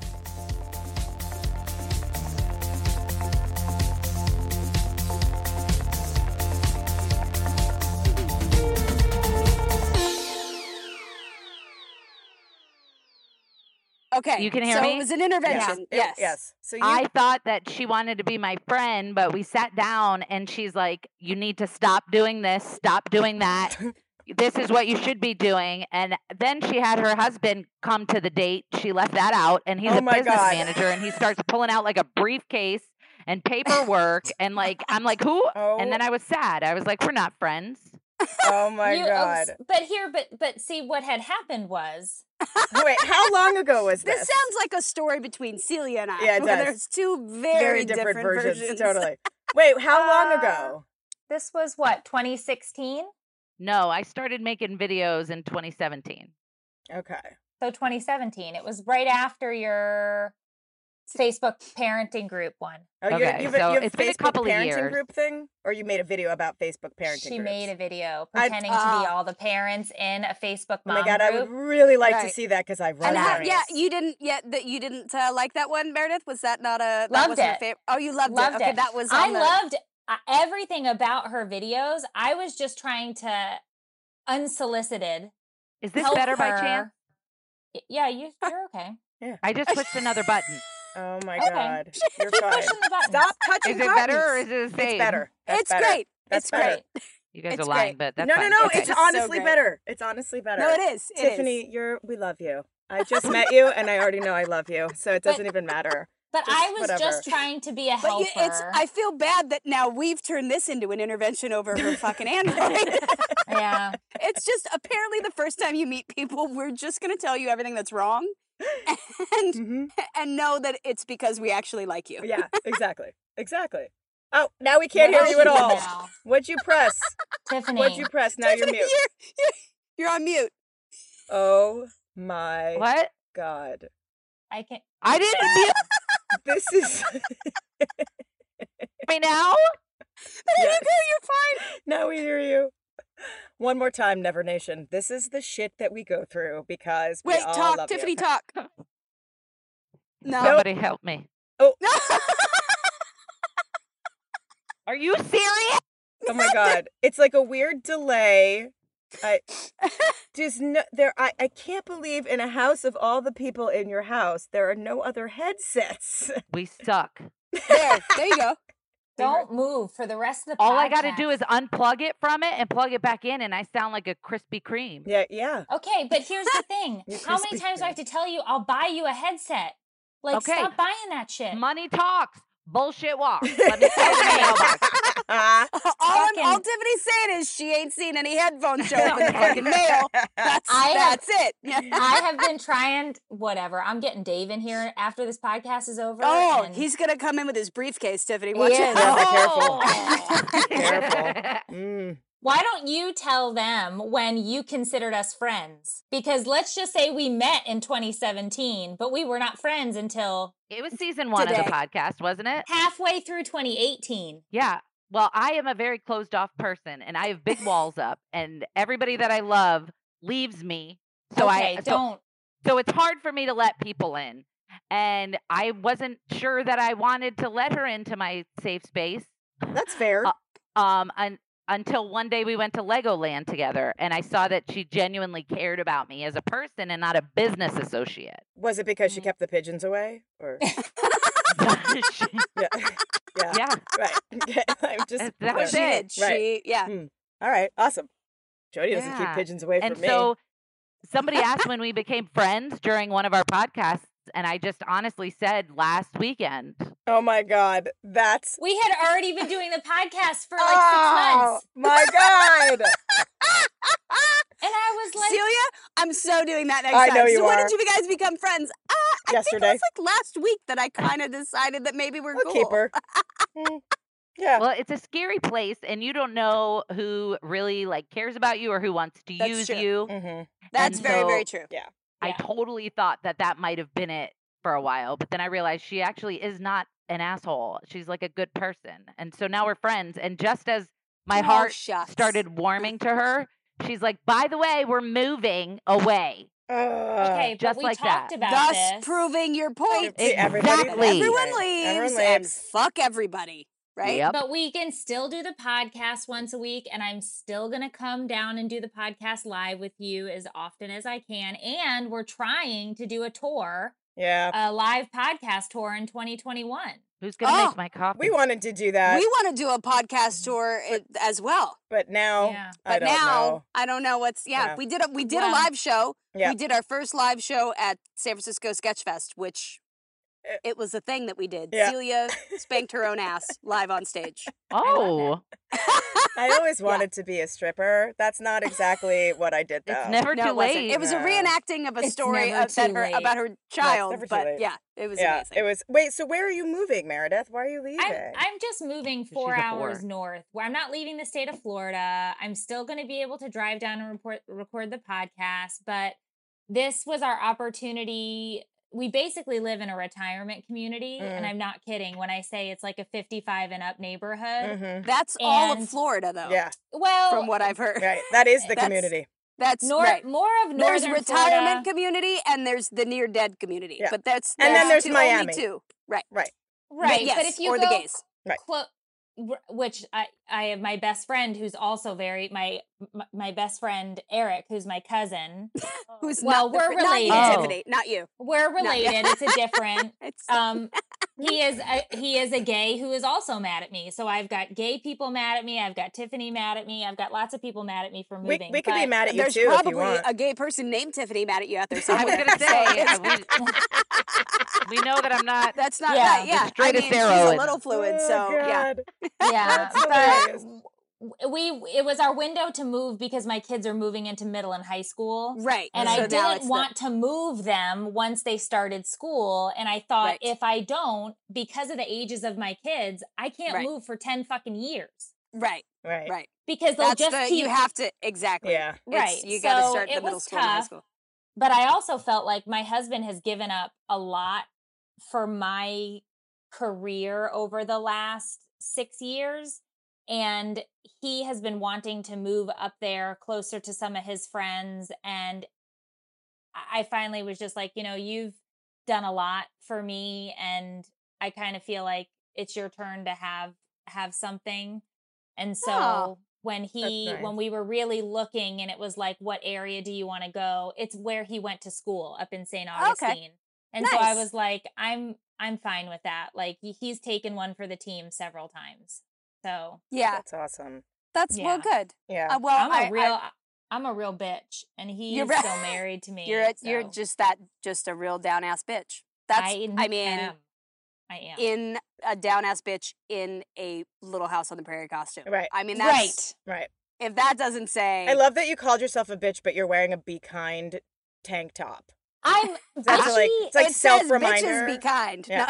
Okay. You can hear so me? it was an intervention. Yes. So I thought that she wanted to be my friend, but we sat down and she's like, you need to stop doing this, stop doing that. This is what you should be doing. And then she had her husband come to the date. She left that out, and he's a business manager, and he starts pulling out like a briefcase and paperwork. And like, I'm like, who? And then I was sad. I was like, we're not friends. Oh my God. But see, what had happened was. Wait, how long ago was this? This sounds like a story between Celia and I. Yeah, it where does. There's two very different versions. Totally. Wait, how long ago? This was what, 2016? No, I started making videos in 2017. Okay. So 2017. It was right after your Facebook parenting group one. Oh, you Okay, have so a it's been a Facebook couple of parenting years. group thing? Or you made a video about Facebook parenting She groups? made a video pretending to be all the parents in a Facebook Oh mom my God, I group. would really like to Right. see that because I run And how, parents. yeah, you didn't like that one, Meredith? Was that not a that Loved wasn't it. a favorite? Oh, you loved Loved it. Okay, it. that was. I on the, loved everything about her videos. I was just trying to unsolicited. Is this help better by her. chance? Yeah, you're okay. I just pushed another button. Oh my Okay. God. You're Keep fine. pushing the buttons. Stop touching Is it buttons. better or is it the same? It's better. That's It's better. great. That's It's better. great. You guys It's are lying, great. but that's No, fine. no. Okay. It's It's so honestly great. better. It's honestly better. No, it is. It Tiffany, we love you. I just met you and I already know I love you. So it doesn't even matter. But Just I was whatever. just trying to be a But helper. I feel bad that now we've turned this into an intervention over her fucking Android. Yeah. It's just apparently the first time you meet people, we're just going to tell you everything that's wrong, and and know that it's because we actually like you. Yeah, exactly. Oh, now we can't hear you at all. Now. What'd you press? Tiffany. What'd you press? Now you're Tiffany, mute. You're on mute. Oh my What? God. I can. I didn't mute This is. me now. Yes. You're fine. Now we hear you. One more time, Never Nation. This is the shit that we go through because we Wait, all talk, love Tiffany, you. talk. No. Somebody help me. Oh. Are you serious? Oh my God. It's like a weird delay. I can't believe in a house of all the people in your house, there are no other headsets. We suck. There you go. Don't move for the rest of the All I got to podcast. do is unplug it from it and plug it back in, and I sound like a Krispy Kreme. Yeah. Okay, but here's the thing. You're How many Krispy times do I have to tell you I'll buy you a headset? Like, Okay. stop buying that shit. Money talks, bullshit walks. Let me say it in the mailbox. All Tiffany's saying is she ain't seen any headphones show up in the fucking mail. That's it. I have been trying, whatever. I'm getting Dave in here after this podcast is over. Oh, and he's going to come in with his briefcase, Tiffany. He Watch is. out. Careful. Why don't you tell them when you considered us friends? Because let's just say we met in 2017, but we were not friends until It was season 1 of the Today. podcast, wasn't it? halfway through 2018. Yeah. Well, I am a very closed off person, and I have big walls up, and everybody that I love leaves me. So Okay, don't. So it's hard for me to let people in, and I wasn't sure that I wanted to let her into my safe space. That's fair. Until one day we went to Legoland together, and I saw that she genuinely cared about me as a person and not a business associate. Was it because she kept the pigeons away? Or yeah. Right. I'm just That was She it. did. Right. All right. Awesome. Jody doesn't keep Yeah. pigeons away from And me. so somebody asked when we became friends during one of our podcasts, and I just honestly said last weekend. Oh my God. That's We had already been doing the podcast for like 6 months. my God. And I was like, Celia, I'm so doing that next I time. know you so when are. did you guys become friends? I think Yesterday. it was like last week that I kind of decided that maybe we're I'll cool. keep her. Yeah. Well, it's a scary place, and you don't know who really like cares about you or who wants to That's use true. you. That's And very, so very true. Yeah. I totally thought that might have been it for a while, but then I realized she actually is not an asshole. She's like a good person, and so now we're friends. And just as my Oh, heart shucks. started warming to her, She's like, by the way, we're moving away. Okay, just but we like talked that. about Thus this. proving your point. Exactly. Everyone leaves, Everyone and leaves. fuck everybody, right? Yep. But we can still do the podcast once a week, and I'm still going to come down and do the podcast live with you as often as I can. And we're trying to do a tour, a live podcast tour in 2021. Who's going to make my coffee? We wanted to do that. We want to do a podcast tour as well. But now, I don't know. I don't know what's. Yeah, we did a live show. Yeah. We did our first live show at San Francisco Sketchfest, which it was a thing that we did. Yeah. Celia spanked her own ass live on stage. Oh. I always wanted to be a stripper. That's not exactly what I did, though. It's never too late. It was a reenacting of a It's story never too late. about her child. never too But late. yeah, it was Yeah, amazing. it was. Wait, so where are you moving, Meredith? Why are you leaving? I'm just moving 4 She's a hours four. north, where I'm not leaving the state of Florida. I'm still going to be able to drive down and record the podcast, but this was our opportunity. We basically live in a retirement community, and I'm not kidding when I say it's like a 55 and up neighborhood. That's all of Florida, though. Yeah. Well, from what I've heard. Right. That is the community. That's more right. of northern There's retirement Florida. community and there's the near dead community. Yeah. But that's And then there's only Miami. two. Right. Right. Right. Yes, but if you or go the gays. Right. Which I have my best friend who's also my best friend Eric, who's my cousin. Who's well, not we're not related. you, Tiffany, not you. We're Not you. related. It's a different. He is a gay who is also mad at me. So I've got gay people mad at me. I've got Tiffany mad at me. I've got lots of people mad at me for moving. We could be mad at you There's too if you probably want. a gay person named Tiffany mad at you out there. I was going to say, we know that I'm not. That's not Yeah. right. Yeah, The straightest she's arrow a in- little fluid. Oh, So God. Yeah, That's hilarious. but it was our window to move because my kids are moving into middle and high school. Right. And So I now didn't it's want to move them once they started school. And I thought Right. if I don't, because of the ages of my kids, I can't Right. move for 10 fucking years. Right. Right. Right. Because they'll That's just keep you have to exactly. Yeah. Right. You got to So start it the middle was school and high tough. school. But I also felt like my husband has given up a lot for my career over the last 6 years. And he has been wanting to move up there closer to some of his friends. And I finally was just like, you've done a lot for me. And I kind of feel like it's your turn to have something. And so Oh, when nice. when we were really looking and it was like, what area do you want to go? It's where he went to school up in St. Augustine. And so I Nice. was like, I'm fine with that. Like he's taken one for the team several times. So Yeah. That's awesome. That's well Yeah. good. Yeah. Well, I'm a real bitch, and he You're is right. still married to me. You're so just a real down ass bitch. That's I mean, I am. in a down ass bitch in a Little House on the Prairie costume. Right. I mean, that's Right. if that doesn't say. I love that you called yourself a bitch, but you're wearing a Be Kind tank top. I'm That's actually. it's like it says self-reminder. bitches be kind. Yeah.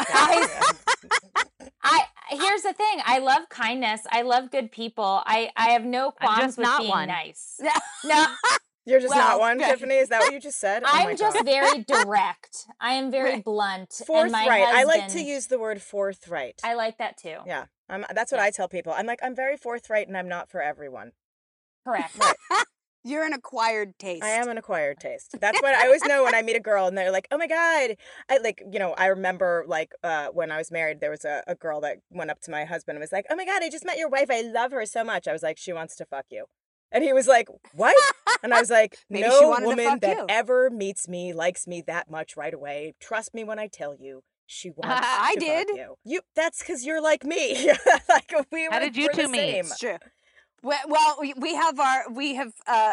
No. Here's the thing. I love kindness. I love good people. I have no I'm qualms just with not being one. nice. No, You're just Well, not one, Tiffany? Is that what you just said? Oh my I'm just God. very direct. I am very blunt. And Forthright. my I like to husband- use the word forthright. I like that too. Yeah. That's what I tell people. I'm like, I'm very forthright and I'm not for everyone. Correct. You're an acquired taste. I am an acquired taste. That's what I always know when I meet a girl and they're like, oh my God. I remember when I was married, there was a girl that went up to my husband and was like, oh my God, I just met your wife. I love her so much. I was like, she wants to fuck you. And he was like, what? And I was like, Maybe she no wanted to woman fuck that you. ever meets me likes me that much right away. Trust me when I tell you. She wants I to did. fuck you. That's because you're like me. Like How did you we're the two meet? same. It's true. Well, we have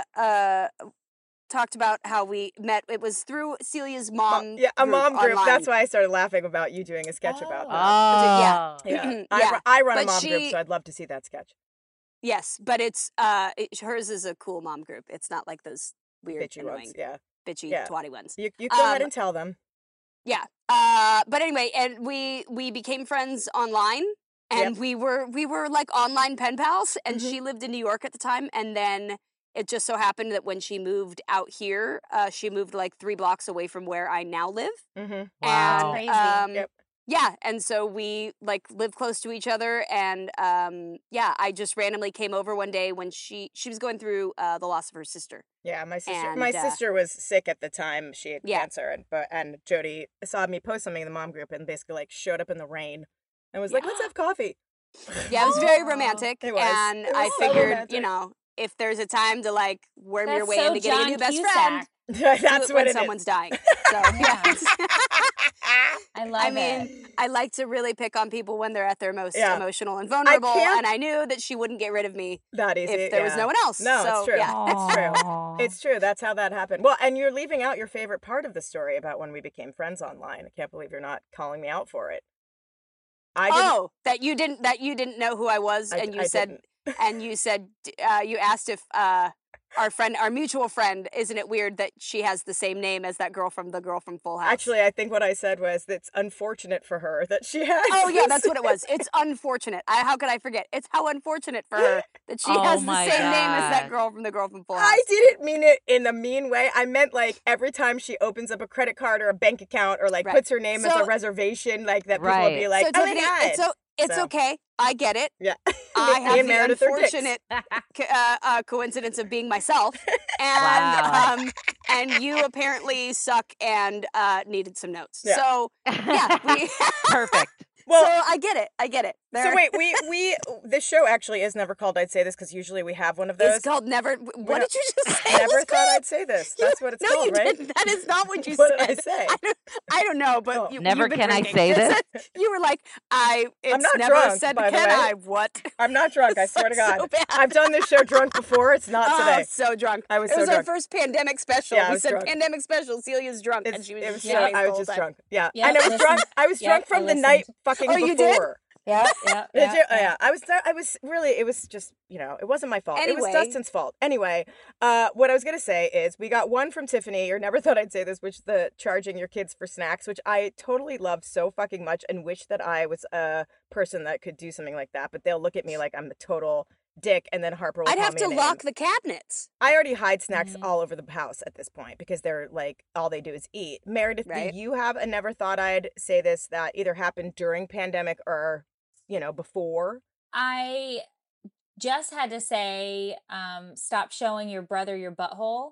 talked about how we met. It was through Celia's mom. Yeah, a mom group. online. That's why I started laughing about you doing a sketch about that. Oh. Yeah. Yeah. I run a But mom group, she- so I'd love to see that sketch. Yes, but it's hers is a cool mom group. It's not like those weird, Bitchy annoying, ones. Yeah. bitchy, Yeah. twatty ones. You go ahead and tell them. Yeah. But anyway, and we became friends online, and we were like online pen pals. And she lived in New York at the time, and then it just so happened that when she moved out here, she moved like 3 blocks away from where I now live. Mm-hmm. Wow. And Crazy. Yep. Yeah, and so we like live close to each other, and I just randomly came over one day when she was going through the loss of her sister. Yeah, my sister. And, my sister was sick at the time. She had cancer, and Jody saw me post something in the mom group, and basically like showed up in the rain, and was like, "Let's have coffee." Yeah, it was very romantic, It was. and It was I so figured, romantic. if there's a time to like worm your That's way so into getting a new John best Cusack. friend, That's do it what when someone's dying. So I love it. I like to really pick on people when they're at their most emotional and vulnerable, and I knew that she wouldn't get rid of me that easy, if there was no one else. No, so, it's true. Yeah. It's true. It's true. That's how that happened. Well, and you're leaving out your favorite part of the story about when we became friends online. I can't believe you're not calling me out for it. That you didn't know who I was, and you said you asked if our mutual friend, isn't it weird that she has the same name as that girl from Full House? Actually, I think what I said was it's unfortunate for her that she has. Oh yeah, that's what it was. It's unfortunate. How could I forget? It's how unfortunate for her that she has the same name as that girl from Full House. I didn't mean it in a mean way. I meant like every time she opens up a credit card or a bank account or like puts her name as a reservation, like that people will be like, so, "Oh Tiffany, my God." It's okay. I get it. Yeah. I have the Meredith are dicks. unfortunate coincidence of being myself, and and you apparently suck and needed some notes. Yeah. So yeah, Perfect. Well, so I get it. So wait, we this show actually is never called I'd Say This because usually we have one of those. It's called Never. What did you just say? Never thought I'd say this. That's what it's called, right? Didn't. That is not what you What said. did I say? I don't know, but Never you've been can I drinking. say this? You were like, I'm not never drunk, said by the can way. I? What? I'm not drunk. I swear to God. So bad. I've done this show drunk before. It's not today. So drunk. I was It so was drunk. our first pandemic special. Yeah, I we was said drunk. pandemic special. Celia's drunk, and she was just I was just drunk. Yeah, Yep, and I was listened. drunk. I was drunk Yep, I from the listened. night fucking Oh, before. you did? Yeah. Did you? Oh, yeah. I was really, it was just, it wasn't my fault. It was Anyway. Dustin's fault. Anyway, what I was going to say is we got one from Tiffany, or Never Thought I'd Say This, which the charging your kids for snacks, which I totally loved so fucking much and wish that I was a person that could do something like that. But they'll look at me like I'm the total dick, and then Harper will I'd call have me to a name. lock the cabinets. I already hide snacks all over the house at this point because they're like, all they do is eat. Meredith, Right. do you have a Never Thought I'd Say This that either happened during pandemic or, before? I just had to say, stop showing your brother your butthole.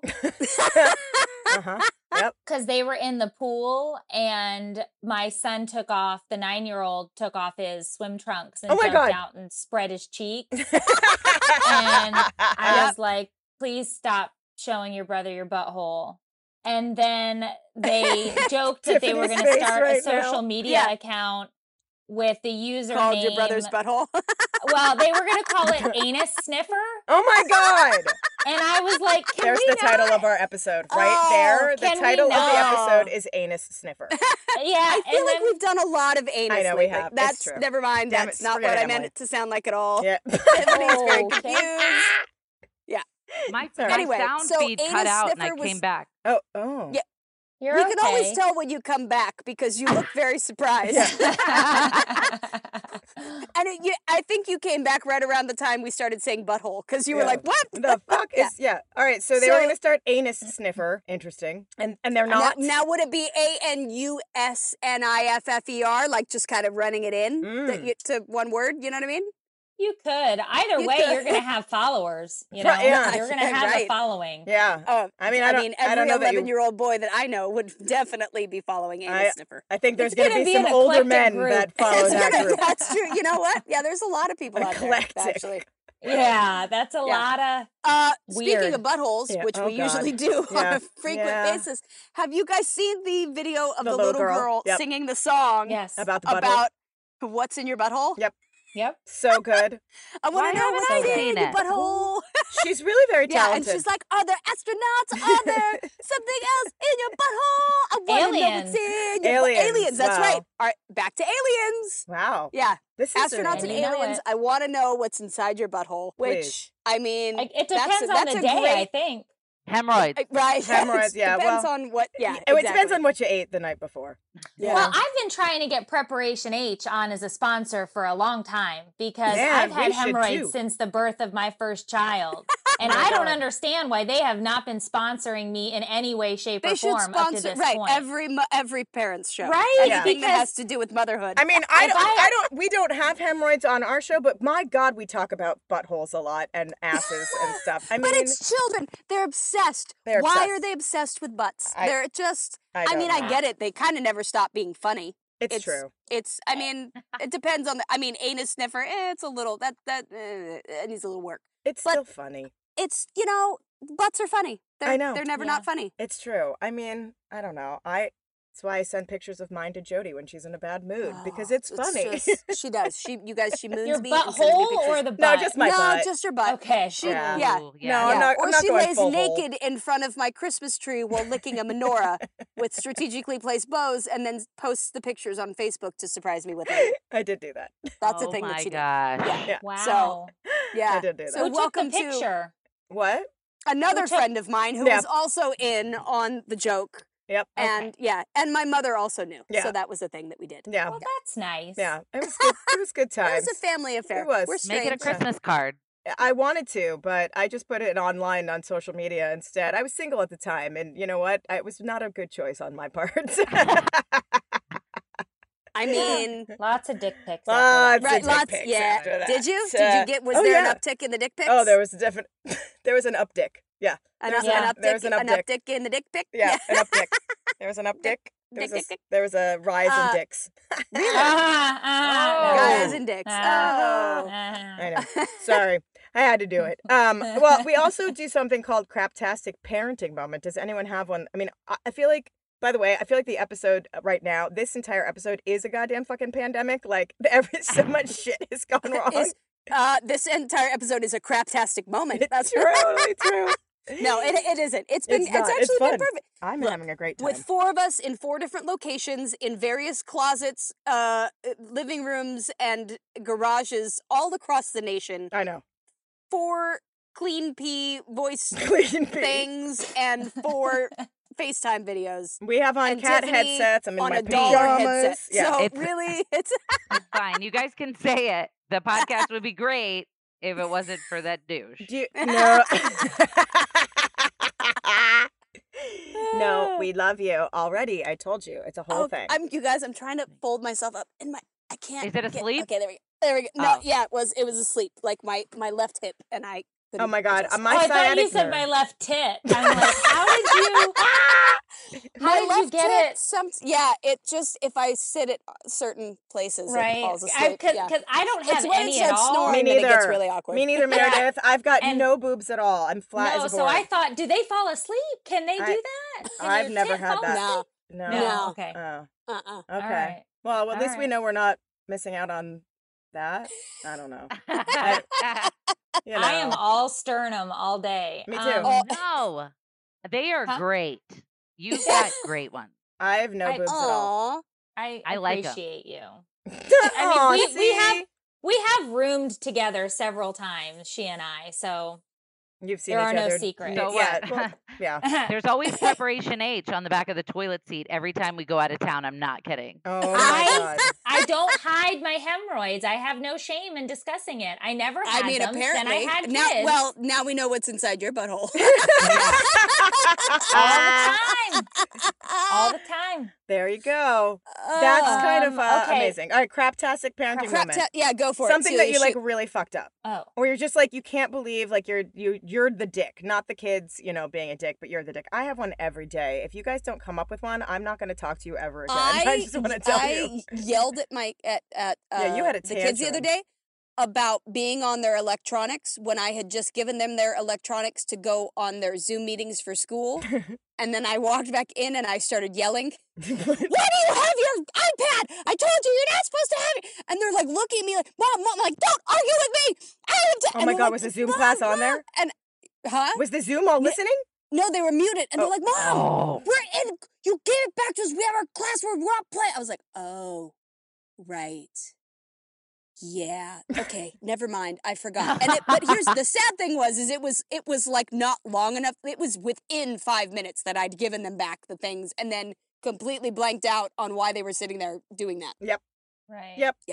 Yep. Because they were in the pool and my son the 9-year-old took off his swim trunks and Oh my jumped God. out and spread his cheeks. And I was like, please stop showing your brother your butthole. And then they joked that they were going to Tiffany's start face a right now. social media account with the username. Called your brother's butthole. Well, they were going to call it Anus Sniffer. Oh my God. And I was like, can There's we the title of our episode right there. The can we title of the not? episode is Anus Sniffer. Yeah, I feel and like then we've done a lot of anus. I know we lately. have. It's That's true. never mind. Damn That's it, not forget what it, I meant Emily. it to sound like at all. Yeah. Tiffany's very Okay. confused. My Anyway, sound so feed cut Anus out and I Sniffer came was- back. Oh. Yeah. you're We okay. can always tell when you come back because you look very surprised. And I think you came back right around the time we started saying butthole because you were Yeah. like, "What The fuck is All right, so they were So- going to start Anus Sniffer. Interesting. And they're not. Now, would it be ANUSNIFFER, like just kind of running it in to one word? You know what I mean? You could. Either You way, could. you're going to have followers. You know, Right, yeah. you're going to have Right. a following. Yeah. I mean, every I don't know that you. 11-year-old boy that I know would definitely be following Anus Sniffer. I think there's It's going to gonna be be some an older eclectic men group. that follow that group. That's true. You know what? Yeah, there's a lot of people out there. Eclectic. Actually. Yeah, that's a lot of Speaking weird. of buttholes, Yeah. which Oh, we usually God. do on Yeah. a frequent Yeah. basis, have you guys seen the video of The the little little girl girl. Yep. singing the song Yes. About the butthole. about what's in your butthole? Yep. Yep. So good. I want Why to know haven't what's I in seen your it? butthole. She's really very Yeah, talented. and she's like, "Are there astronauts? Are there something else in your butthole? I want to know Aliens. what's in your Aliens, aliens." That's wow. right. All right, back to aliens. Wow. Yeah, This is astronauts and And you know aliens. it. I want to know what's inside your butthole. Please. Which I mean, It that's depends on that's the a day, I great- think. Hemorrhoids. Right. Hemorrhoids, yeah, Depends well, on what. Yeah. It depends exactly. on what you ate the night before. Yeah. Well, I've been trying to get Preparation H on as a sponsor for a long time because Yeah, I've had we should hemorrhoids too. since the birth of my first child. And I don't understand why they have not been sponsoring me in any way, shape, or form up to this point. Every parent's show, right? Anything that has to do with motherhood. I mean, we don't have hemorrhoids on our show, but my God, we talk about buttholes a lot and asses and stuff. I mean, but it's children. They're obsessed. Why are they obsessed with butts? They're just. I get it. They kind of never stop being funny. It's true. I mean, it depends on anus sniffer. It's a little it needs a little work. It's still funny. It's butts are funny. I know. They're never not funny. It's true. I mean, I don't know. That's why I send pictures of mine to Jody when she's in a bad mood because it's funny. She does. She moons your me. Butthole or the butt? No, just my butt. No, just her butt. Okay. No, I'm not. Or she lays naked in front of my Christmas tree while licking a menorah with strategically placed bows, and then posts the pictures on Facebook to surprise me with it. I did do that. That's a thing that she did. Yeah. Wow. So, I did do that. So who welcome took the picture? What? Another friend of mine who was also in on the joke. Yep. And and my mother also knew. Yeah. So that was a thing that we did. Yeah. Well, that's nice. Yeah. It was good. It was good times. It was a family affair. It was. We're Make it a Christmas card. I wanted to, but I just put it online on social media instead. I was single at the time, and you know what? It was not a good choice on my part. I mean, lots of dick pics. Lots of dick pics. Yeah. After that. Did you? Did you get? Was there an uptick in the dick pics? Oh, there was there was an uptick. Yeah. There was an uptick in the dick pic. Yeah, an uptick. There was an uptick. There was a rise in dicks. Really? Rise in dicks. I know. Sorry. I had to do it. Well, we also do something called Craptastic Parenting Moment. Does anyone have one? I mean, I feel like, by the way, the episode right now, this entire episode is a goddamn fucking pandemic. Like, so much shit has gone wrong. This entire episode is a craptastic moment. That's totally true. No, it isn't. It's actually been perfect. I'm having a great time. With 4 of us in 4 different locations, in various closets, living rooms, and garages all across the nation. I know. 4 clean pee voice things and 4 FaceTime videos. We have on cat headsets. I'm in my $1 headset. Yeah. So really, it's fine. You guys can say it. The podcast would be great if it wasn't for that douche. No. No, we love you already. I told you. It's a whole thing. You guys, I'm trying to fold myself up in I can't. Is it asleep? Okay, there we go. No, yeah, it was asleep. Like my left hip, and I couldn't. Oh my God. I thought you said my left tit. I'm like, how did you get it? It just, if I sit at certain places, it falls asleep. Because I don't have any at all. Snoring, Me neither. It gets really awkward. Me neither, Meredith. I've got no boobs at all. I'm flat as a board. So I thought, do they fall asleep? Can they do that? I've never had that. No. Okay. Okay. Right. Well, at least we know we're not missing out on that. I don't know. I am all sternum all day. Me too. No. They are great. You've got great ones. I have no boobs at all. I like appreciate you. I mean, we have roomed together several times, she and I, so you've seen there each are other. no secrets. So yeah. There's always preparation H on the back of the toilet seat every time we go out of town. I'm not kidding. Oh my God. I don't hide my hemorrhoids. I have no shame in discussing it. I never had them. Apparently. Then I had kids. Now we know what's inside your butthole. All the time. There you go. That's kind of amazing. All right, craptastic parenting moment. Yeah, go for Something it. that you like really fucked up. Oh. Or you're just like, you can't believe like you're the dick, not the kids, being a dick, but you're the dick. I have one every day. If you guys don't come up with one, I'm not going to talk to you ever again. I just want to tell you. I yelled at you had a the kids the other day about being on their electronics when I had just given them their electronics to go on their Zoom meetings for school. And then I walked back in and I started yelling, "Why do you have your iPad? I told you you're not supposed to have it." And they're like looking at me like, Mom, I'm like, don't argue with me. Oh my God, was the Zoom class on there? And was the Zoom all listening? No, they were muted. And they're like, Mom, we're in. You gave it back to us. We have our class where we're not playing. I was like, oh, right. Yeah. Okay. Never mind. I forgot. But here's the sad thing it was like not long enough. It was within 5 minutes that I'd given them back the things and then completely blanked out on why they were sitting there doing that. Yep. Right. Yep. Yeah.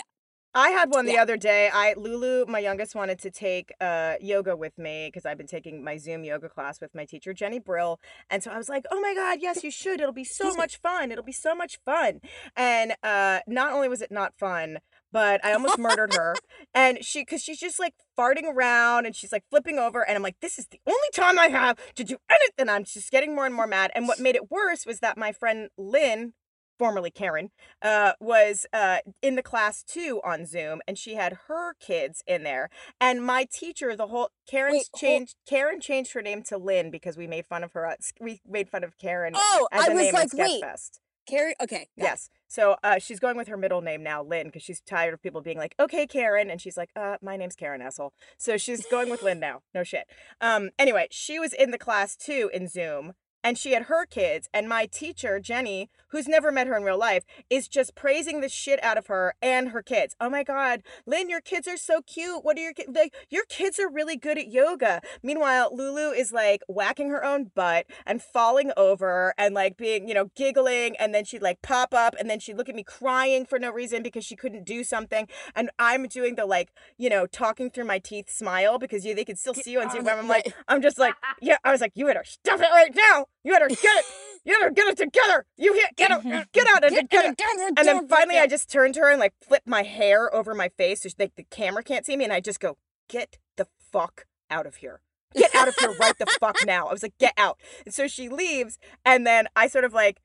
I had one the other day. Lulu, my youngest, wanted to take yoga with me because I've been taking my Zoom yoga class with my teacher, Jenny Brill. And so I was like, oh my God, yes, you should. It'll be so much fun. It'll be so much fun. And not only was it not fun, but I almost murdered her. And because she's just like farting around and she's like flipping over. And I'm like, this is the only time I have to do anything. And I'm just getting more and more mad. And what made it worse was that my friend Lynn, formerly Karen, was in the class too on Zoom, and she had her kids in there. And my teacher, Karen changed her name to Lynn because we made fun of her. We made fun of Karen as a name at Sketchfest. Karen, okay. Yes. So she's going with her middle name now, Lynn, because she's tired of people being like, okay, Karen. And she's like, my name's Karen, asshole. So she's going with Lynn now. No shit. Anyway, she was in the class too in Zoom. And she had her kids, and my teacher, Jenny, who's never met her in real life, is just praising the shit out of her and her kids. Oh my God, Lynn, your kids are so cute. What are your kids? Like, your kids are really good at yoga. Meanwhile, Lulu is like whacking her own butt and falling over and like being, giggling. And then she'd like pop up and then she'd look at me crying for no reason because she couldn't do something. And I'm doing the talking through my teeth smile because they could still see you on Zoom. I'm just like, yeah, I was like, you better stop it right now. You better get it. You better get it together. Get out and get it. And then finally I just turned to her and like flipped my hair over my face so the camera can't see me. And I just go, get the fuck out of here. Get out of here right the fuck now. I was like, get out. And so she leaves. And then I sort of like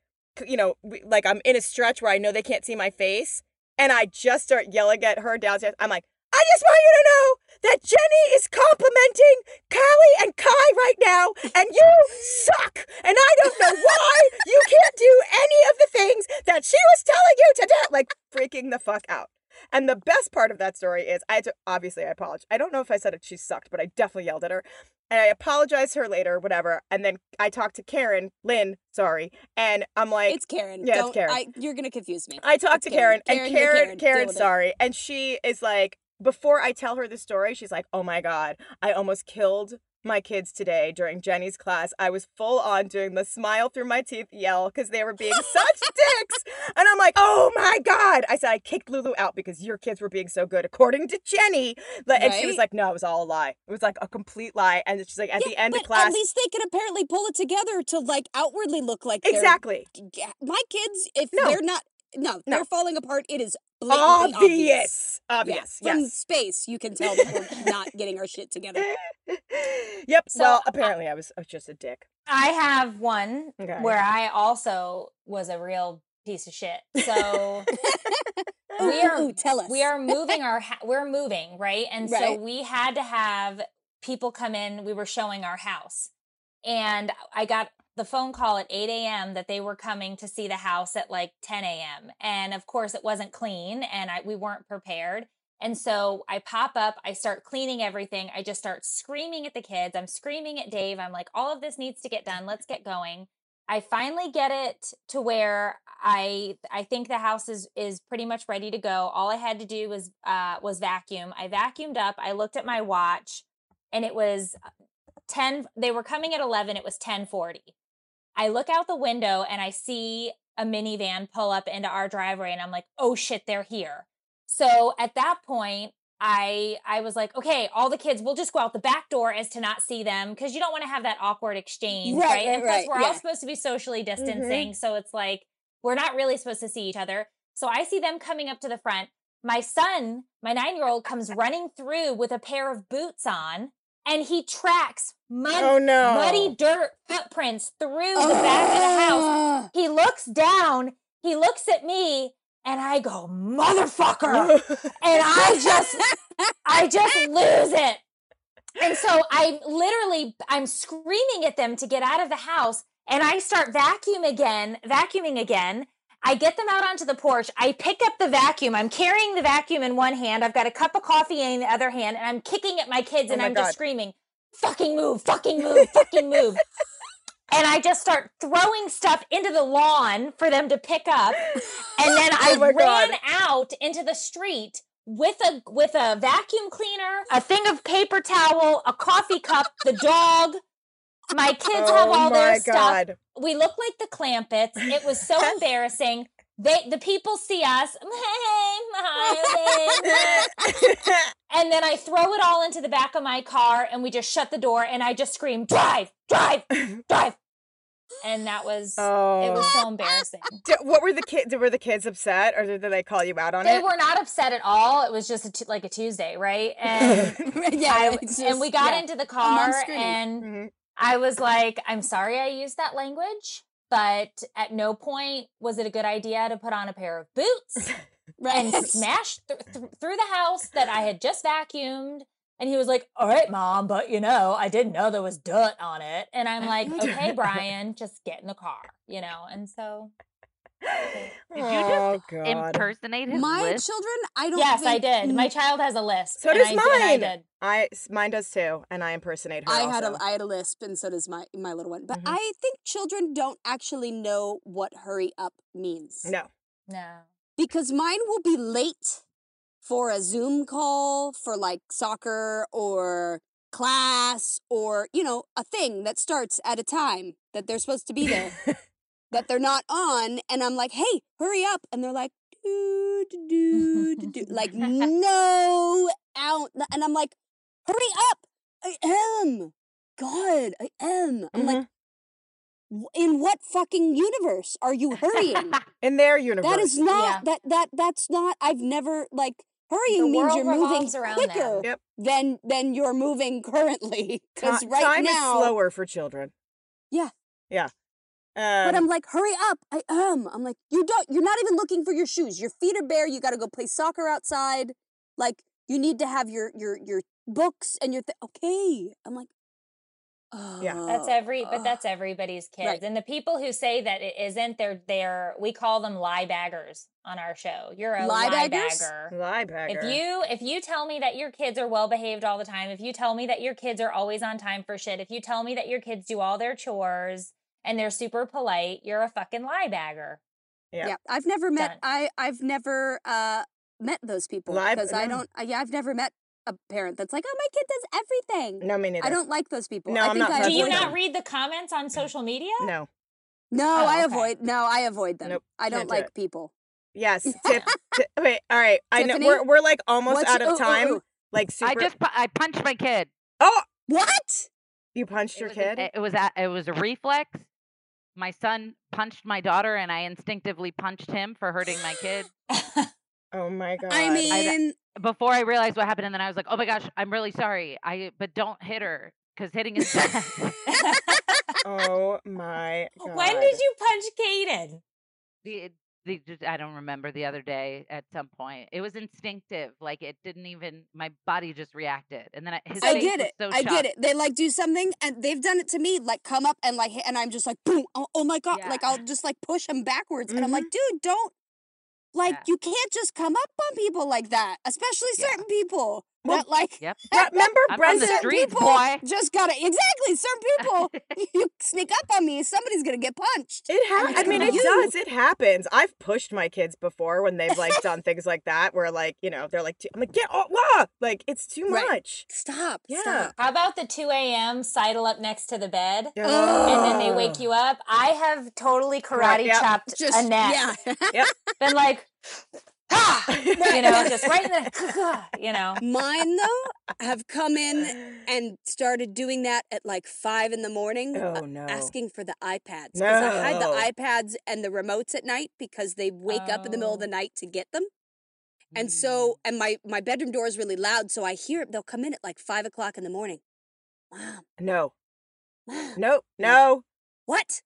I'm in a stretch where I know they can't see my face. And I just start yelling at her downstairs. I'm like, I just want you to know that Jenny is complimenting Callie and Kai right now, and you suck. And I don't know why you can't do any of the things that she was telling you to do. Like, freaking the fuck out. And the best part of that story is I apologize. I don't know if I said it, she sucked, but I definitely yelled at her. And I apologized to her later, whatever. And then I talked to Lynn, sorry. And I'm like... It's Karen. Yeah, it's Karen. You're going to confuse me. I talked to Karen, and Karen's sorry. And she is like... Before I tell her the story, she's like, oh my God, I almost killed my kids today during Jenny's class. I was full on doing the smile through my teeth yell because they were being such dicks. And I'm like, oh my God. I said, I kicked Lulu out because your kids were being so good, according to Jenny. And she was like, no, it was all a lie. It was like a complete lie. And she's like, at the end of class. At least they can apparently pull it together to like outwardly look like exactly. My kids, if they're not. No, they're falling apart. It is blatantly obvious. Obvious. Yeah. From yes. space, you can tell that we're not getting our shit together. Yep. So, well, apparently I was just a dick. I have one where I also was a real piece of shit. So tell us. We are moving we're moving, right? And so we had to have people come in. We were showing our house. And I got the phone call at 8 a.m. that they were coming to see the house at like 10 a.m. And of course it wasn't clean and we weren't prepared. And so I pop up, I start cleaning everything. I just start screaming at the kids. I'm screaming at Dave. I'm like, all of this needs to get done. Let's get going. I finally get it to where I think the house is pretty much ready to go. All I had to do was vacuum. I vacuumed up. I looked at my watch and it was 10. They were coming at 11. It was 10:40. I look out the window and I see a minivan pull up into our driveway and I'm like, oh shit, they're here. So at that point, I was like, okay, all the kids, we'll just go out the back door as to not see them because you don't want to have that awkward exchange, right? And plus we're all supposed to be socially distancing. Mm-hmm. So it's like, we're not really supposed to see each other. So I see them coming up to the front. My son, my 9-year-old, comes running through with a pair of boots on. And he tracks muddy dirt footprints through the back of the house. He looks down, he looks at me, and I go, motherfucker. And I just lose it. And so I'm screaming at them to get out of the house. And I start vacuuming again. I get them out onto the porch. I pick up the vacuum. I'm carrying the vacuum in one hand. I've got a cup of coffee in the other hand, and I'm kicking at my kids, and I'm just screaming, fucking move, fucking move, fucking move. And I just start throwing stuff into the lawn for them to pick up. And then I ran out into the street with a vacuum cleaner, a thing of paper towel, a coffee cup, the dog. My kids have all their stuff. We look like the Clampets. It was so embarrassing. the people see us, and then I throw it all into the back of my car, and we just shut the door, and I just scream, drive, drive, drive. And that was, it was so embarrassing. What were the kids? Were the kids upset, or did they call you out on it? They were not upset at all. It was just like a Tuesday, right? And and we got into the car, and I was like, I'm sorry I used that language, but at no point was it a good idea to put on a pair of boots and smash through the house that I had just vacuumed. And he was like, all right, Mom, but I didn't know there was dirt on it. And I'm like, okay, Brian, just get in the car, and so. Did you just impersonate his list? Children, I don't Yes, I did. My child has a list. So does mine. I did. Mine does too, and I impersonate her I also. had a lisp, and so does my little one. But I think children don't actually know what hurry up means. No. Because mine will be late for a Zoom call for like soccer or class or, a thing that starts at a time that they're supposed to be there, that they're not on. And I'm like, hey, hurry up. And they're like, like, no, out. And I'm like, hurry up. I am. God, I am. I'm like, in what fucking universe are you hurrying? In their universe. That is not, that's not, I've never, like, hurrying means you're moving quicker than you're moving currently. Because time is slower for children. Yeah. Yeah. But I'm like, hurry up. I am. I'm like, you're not even looking for your shoes. Your feet are bare. You got to go play soccer outside. Like, you need to have your books and okay. I'm like, that's everybody's kids. Right. And the people who say that it isn't, we call them lie baggers on our show. You're a lie bagger. Lie bagger. If you tell me that your kids are well behaved all the time, if you tell me that your kids are always on time for shit, if you tell me that your kids do all their chores and they're super polite, you're a fucking lie bagger. Yeah. I've never met met those people because I've never met a parent that's like, oh, my kid does everything. No, me neither. I don't like those people. No, I'm not. Do you not read the comments on social media? No. I avoid them. Nope, I don't like people. Yes. Wait, all right. I know we're like almost out of time. Like super. I punched my kid. Oh, what? You punched your kid? It was a reflex. My son punched my daughter, and I instinctively punched him for hurting my kid. Oh my God. I mean, before I realized what happened, and then I was like, oh my gosh, I'm really sorry. But don't hit her, because hitting is bad. Oh my God. When did you punch Kaden? I don't remember, the other day at some point. It was instinctive. Like, it didn't even, my body just reacted. And then his face was so shocked. I get it. They like do something and they've done it to me, like come up and like, and I'm just like, boom, oh my God. Yeah. Like I'll just like push them backwards. And I'm like, dude, don't, like, you can't just come up on people like that, especially certain people. That like, remember Brenda? The streets, boy. Just gotta, certain people, you sneak up on me, somebody's gonna get punched. It does. It happens. I've pushed my kids before when they've like done things like that, where like, they're like, I'm like, get off, like, it's too much. Stop. How about the 2 a.m. sidle up next to the bed, and then they wake you up? I have totally karate chopped a neck. Yep. Been like, just right in the, Mine, though, have come in and started doing that at like 5 a.m. Asking for the iPads. Because I hide the iPads and the remotes at night because they wake up in the middle of the night to get them. And so, and my bedroom door is really loud, so I hear it. They'll come in at like 5 o'clock in the morning. Mom. No. Mom. No. What?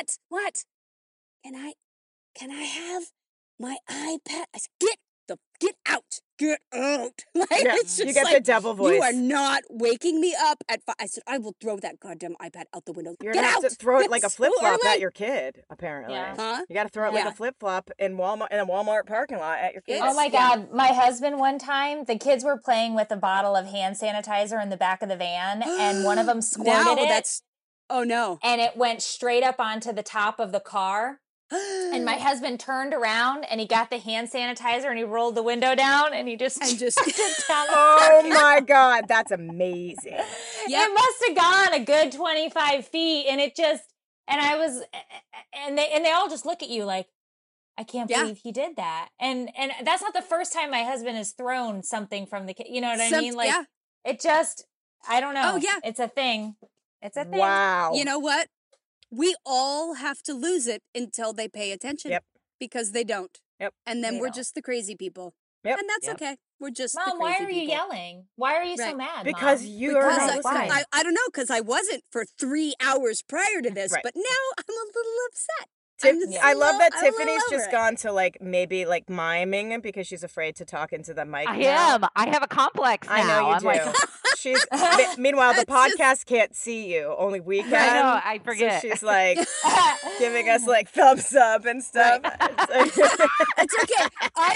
Can I have my iPad? I said, get out. Like, it's just you get like, the devil voice. You are not waking me up at 5. I said, I will throw that goddamn iPad out the window. You're get gonna out. have to throw it like a flip flop early. at your kid. Apparently, Huh? You got to throw it like a flip flop in a Walmart parking lot at your kids. Oh my God! My husband one time, the kids were playing with a bottle of hand sanitizer in the back of the van, and one of them squirted it. Oh no! And it went straight up onto the top of the car. And my husband turned around and he got the hand sanitizer and he rolled the window down and he just down. Oh my God, that's amazing. It must have gone a good 25 feet, and it just, and I was, and they all just look at you like, I can't believe he did that. And that's not the first time my husband has thrown something from the you know what I mean? Like it just I don't know. Oh yeah. It's a thing. It's a thing. Wow. You know what? We all have to lose it until they pay attention. Yep. Because they don't. Yep. And then They we're don't. just the crazy people. Yep. And that's okay. We're just the Mom, crazy why are you people. yelling? Why are you so Right. mad? Because Mom? you are not Because listening. I don't know, because I wasn't for 3 hours prior to this, Right. but now I'm a little upset. I love that I'm a little Tiffany's over just it. gone to like maybe like miming because she's afraid to talk into the mic. I now. am. I have a complex now. I know you I'm do. like, She's meanwhile the podcast can't see you. Only we can. I know. I forget. So she's like giving us like thumbs up and stuff. It's okay.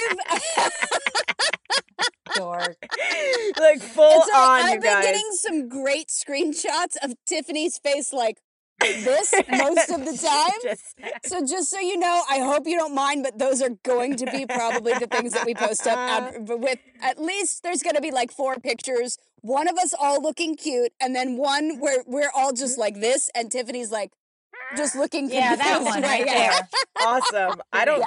Dork. Like full It's on, I've you been guys. getting some great screenshots of Tiffany's face like this most of the time. So just so you know, I hope you don't mind, but those are going to be probably the things that we post up with. At least there's going to be like 4 pictures. One of us all looking cute, and then one where we're all just like this, and Tiffany's like just looking confused. Yeah, that one right there. Awesome.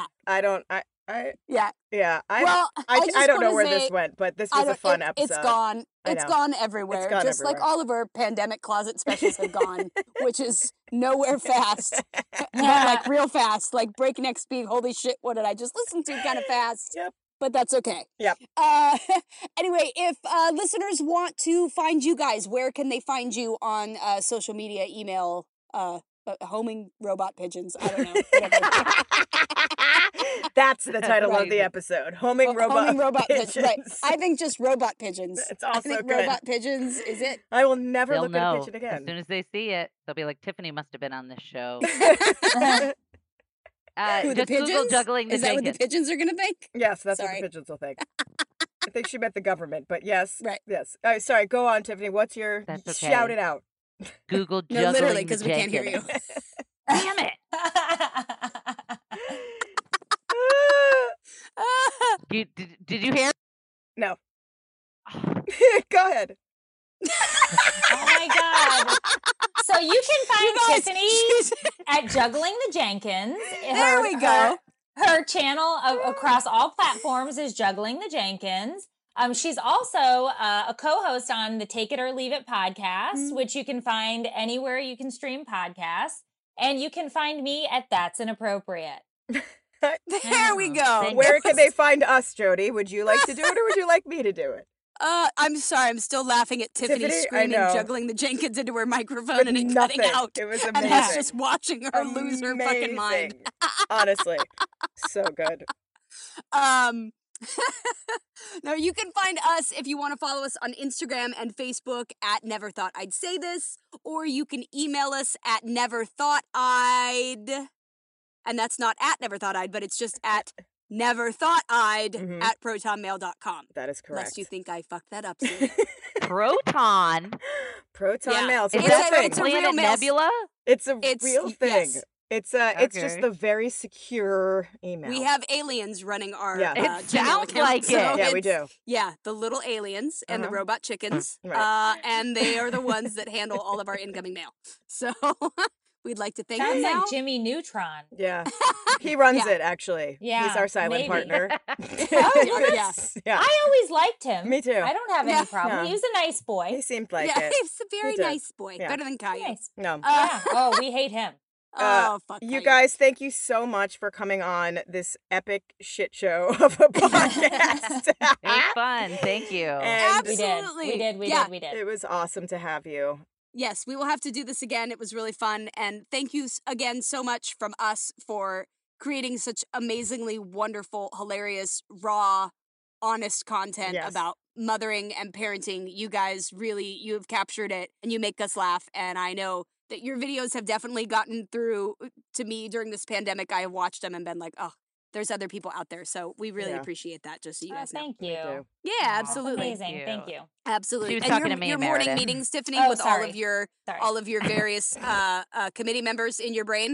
Yeah. I just don't know wanna where say, this went, but this was a fun episode. It's gone. I It's know. gone everywhere. It's gone just like everywhere. all of our pandemic closet specials have gone, which is nowhere fast. Like real fast, like breakneck speed. Holy shit, what did I just listen to kind of fast? Yep. But that's okay. Yep. Anyway, if listeners want to find you guys, where can they find you on social media, email, homing robot pigeons? I don't know. That's the title of the episode. Homing robot pigeons. Right. I think just robot pigeons. It's also I think good. robot pigeons is it. I will never they'll look know. at a pigeon again. As soon as they see it, they'll be like, Tiffany must have been on this show. Who, the Just Google pigeons? juggling the Is that what the Jenkins. pigeons are going to think? Yes, that's Sorry. what the pigeons will think. I think she meant the government, but yes. Right. Yes. Sorry, go on, Tiffany. What's your... That's okay. Shout it out. Google No, juggling literally, the because we can't hear you. Jenkins. Damn it! Did you hear? No. Go ahead. Oh my god. So you can find Tiffany at Juggling the Jenkins. There we go. Her channel across all platforms is Juggling the Jenkins. She's also a co-host on the Take It or Leave It podcast, which you can find anywhere you can stream podcasts. And you can find me at That's Inappropriate. There we go. Where can they find us, Jody? Would you like to do it or would you like me to do it? I'm sorry. I'm still laughing at Tiffany Tiffany, I screaming, know. juggling the Jenkins into her microphone With and it nothing. cutting out. It was And us amazing. just watching her lose her fucking mind. Honestly. So good. No, you can find us if you want to follow us on Instagram and Facebook at Never Thought I'd Say This, or you can email us at neverthoughted, and that's not at Never Thought I'd, but it's just at neverthoughted at protonmail.com. That is correct. Lest you think I fucked that up. Sue. Proton. Proton mail. It's a Is real that thing. it's a real Planet mail. It's It's a real thing. yes. It's just Okay. a very secure email. We have aliens running our Yeah. It Gmail sounds account, like so it. Yeah, we it's- do. Yeah, the little aliens and the robot chickens, Right. and they are the ones that handle all of our incoming mail. So we'd like to thank them Sounds now. like Jimmy Neutron. Yeah. He runs Yeah. it, actually. Yeah, He's our silent maybe. partner. yeah. Yeah. I always liked him. Me too. I don't have Yeah. any problem. No. He was a nice boy. He seemed like Yeah, it. he's a very He did. nice boy. Yeah. Better than Caillou. Nice. No. Yeah. Oh, we hate him. Oh, fuck You Caillou. guys, thank you so much for coming on this epic shit show of a podcast. It was fun. Thank you. And Absolutely. We did. it was awesome to have you. Yes, we will have to do this again. It was really fun. And thank you again so much from us for creating such amazingly wonderful, hilarious, raw, honest content Yes. about mothering and parenting. You guys really, you have captured it and you make us laugh. And I know that your videos have definitely gotten through to me during this pandemic. I have watched them and been like, oh, there's other people out there. So we really Yeah. appreciate that, just so you guys know. Thank you. Yeah, Aw, absolutely. Amazing. Thank you. Absolutely. She was and talking your, to me, your morning Meredith. meetings, Tiffany, Oh, with sorry. all of your various committee members in your brain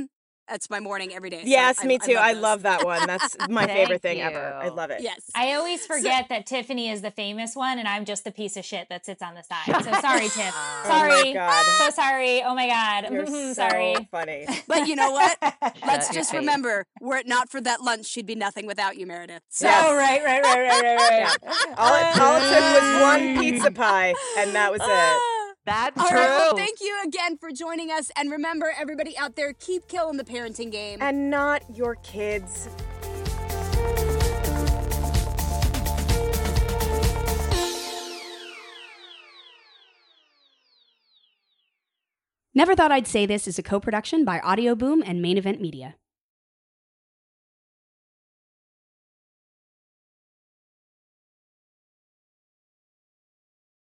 That's my morning every day. Yes, so me too. I those. love that one. That's my favorite thing ever. I love it. Yes. I always forget that Tiffany is the famous one and I'm just the piece of shit that sits on the side. So sorry, Tiff. Sorry. Oh my God. So sorry. Oh my God. You're so sorry. funny. But you know what? Let's just remember, were it not for that lunch, she'd be nothing without you, Meredith. So. Oh, right. Yeah. All it took was one pizza pie, and that was it. That's All true. right, well, thank you again for joining us. And remember, everybody out there, keep killing the parenting game. And not your kids. Never Thought I'd Say This is a co-production by Audio Boom and Main Event Media.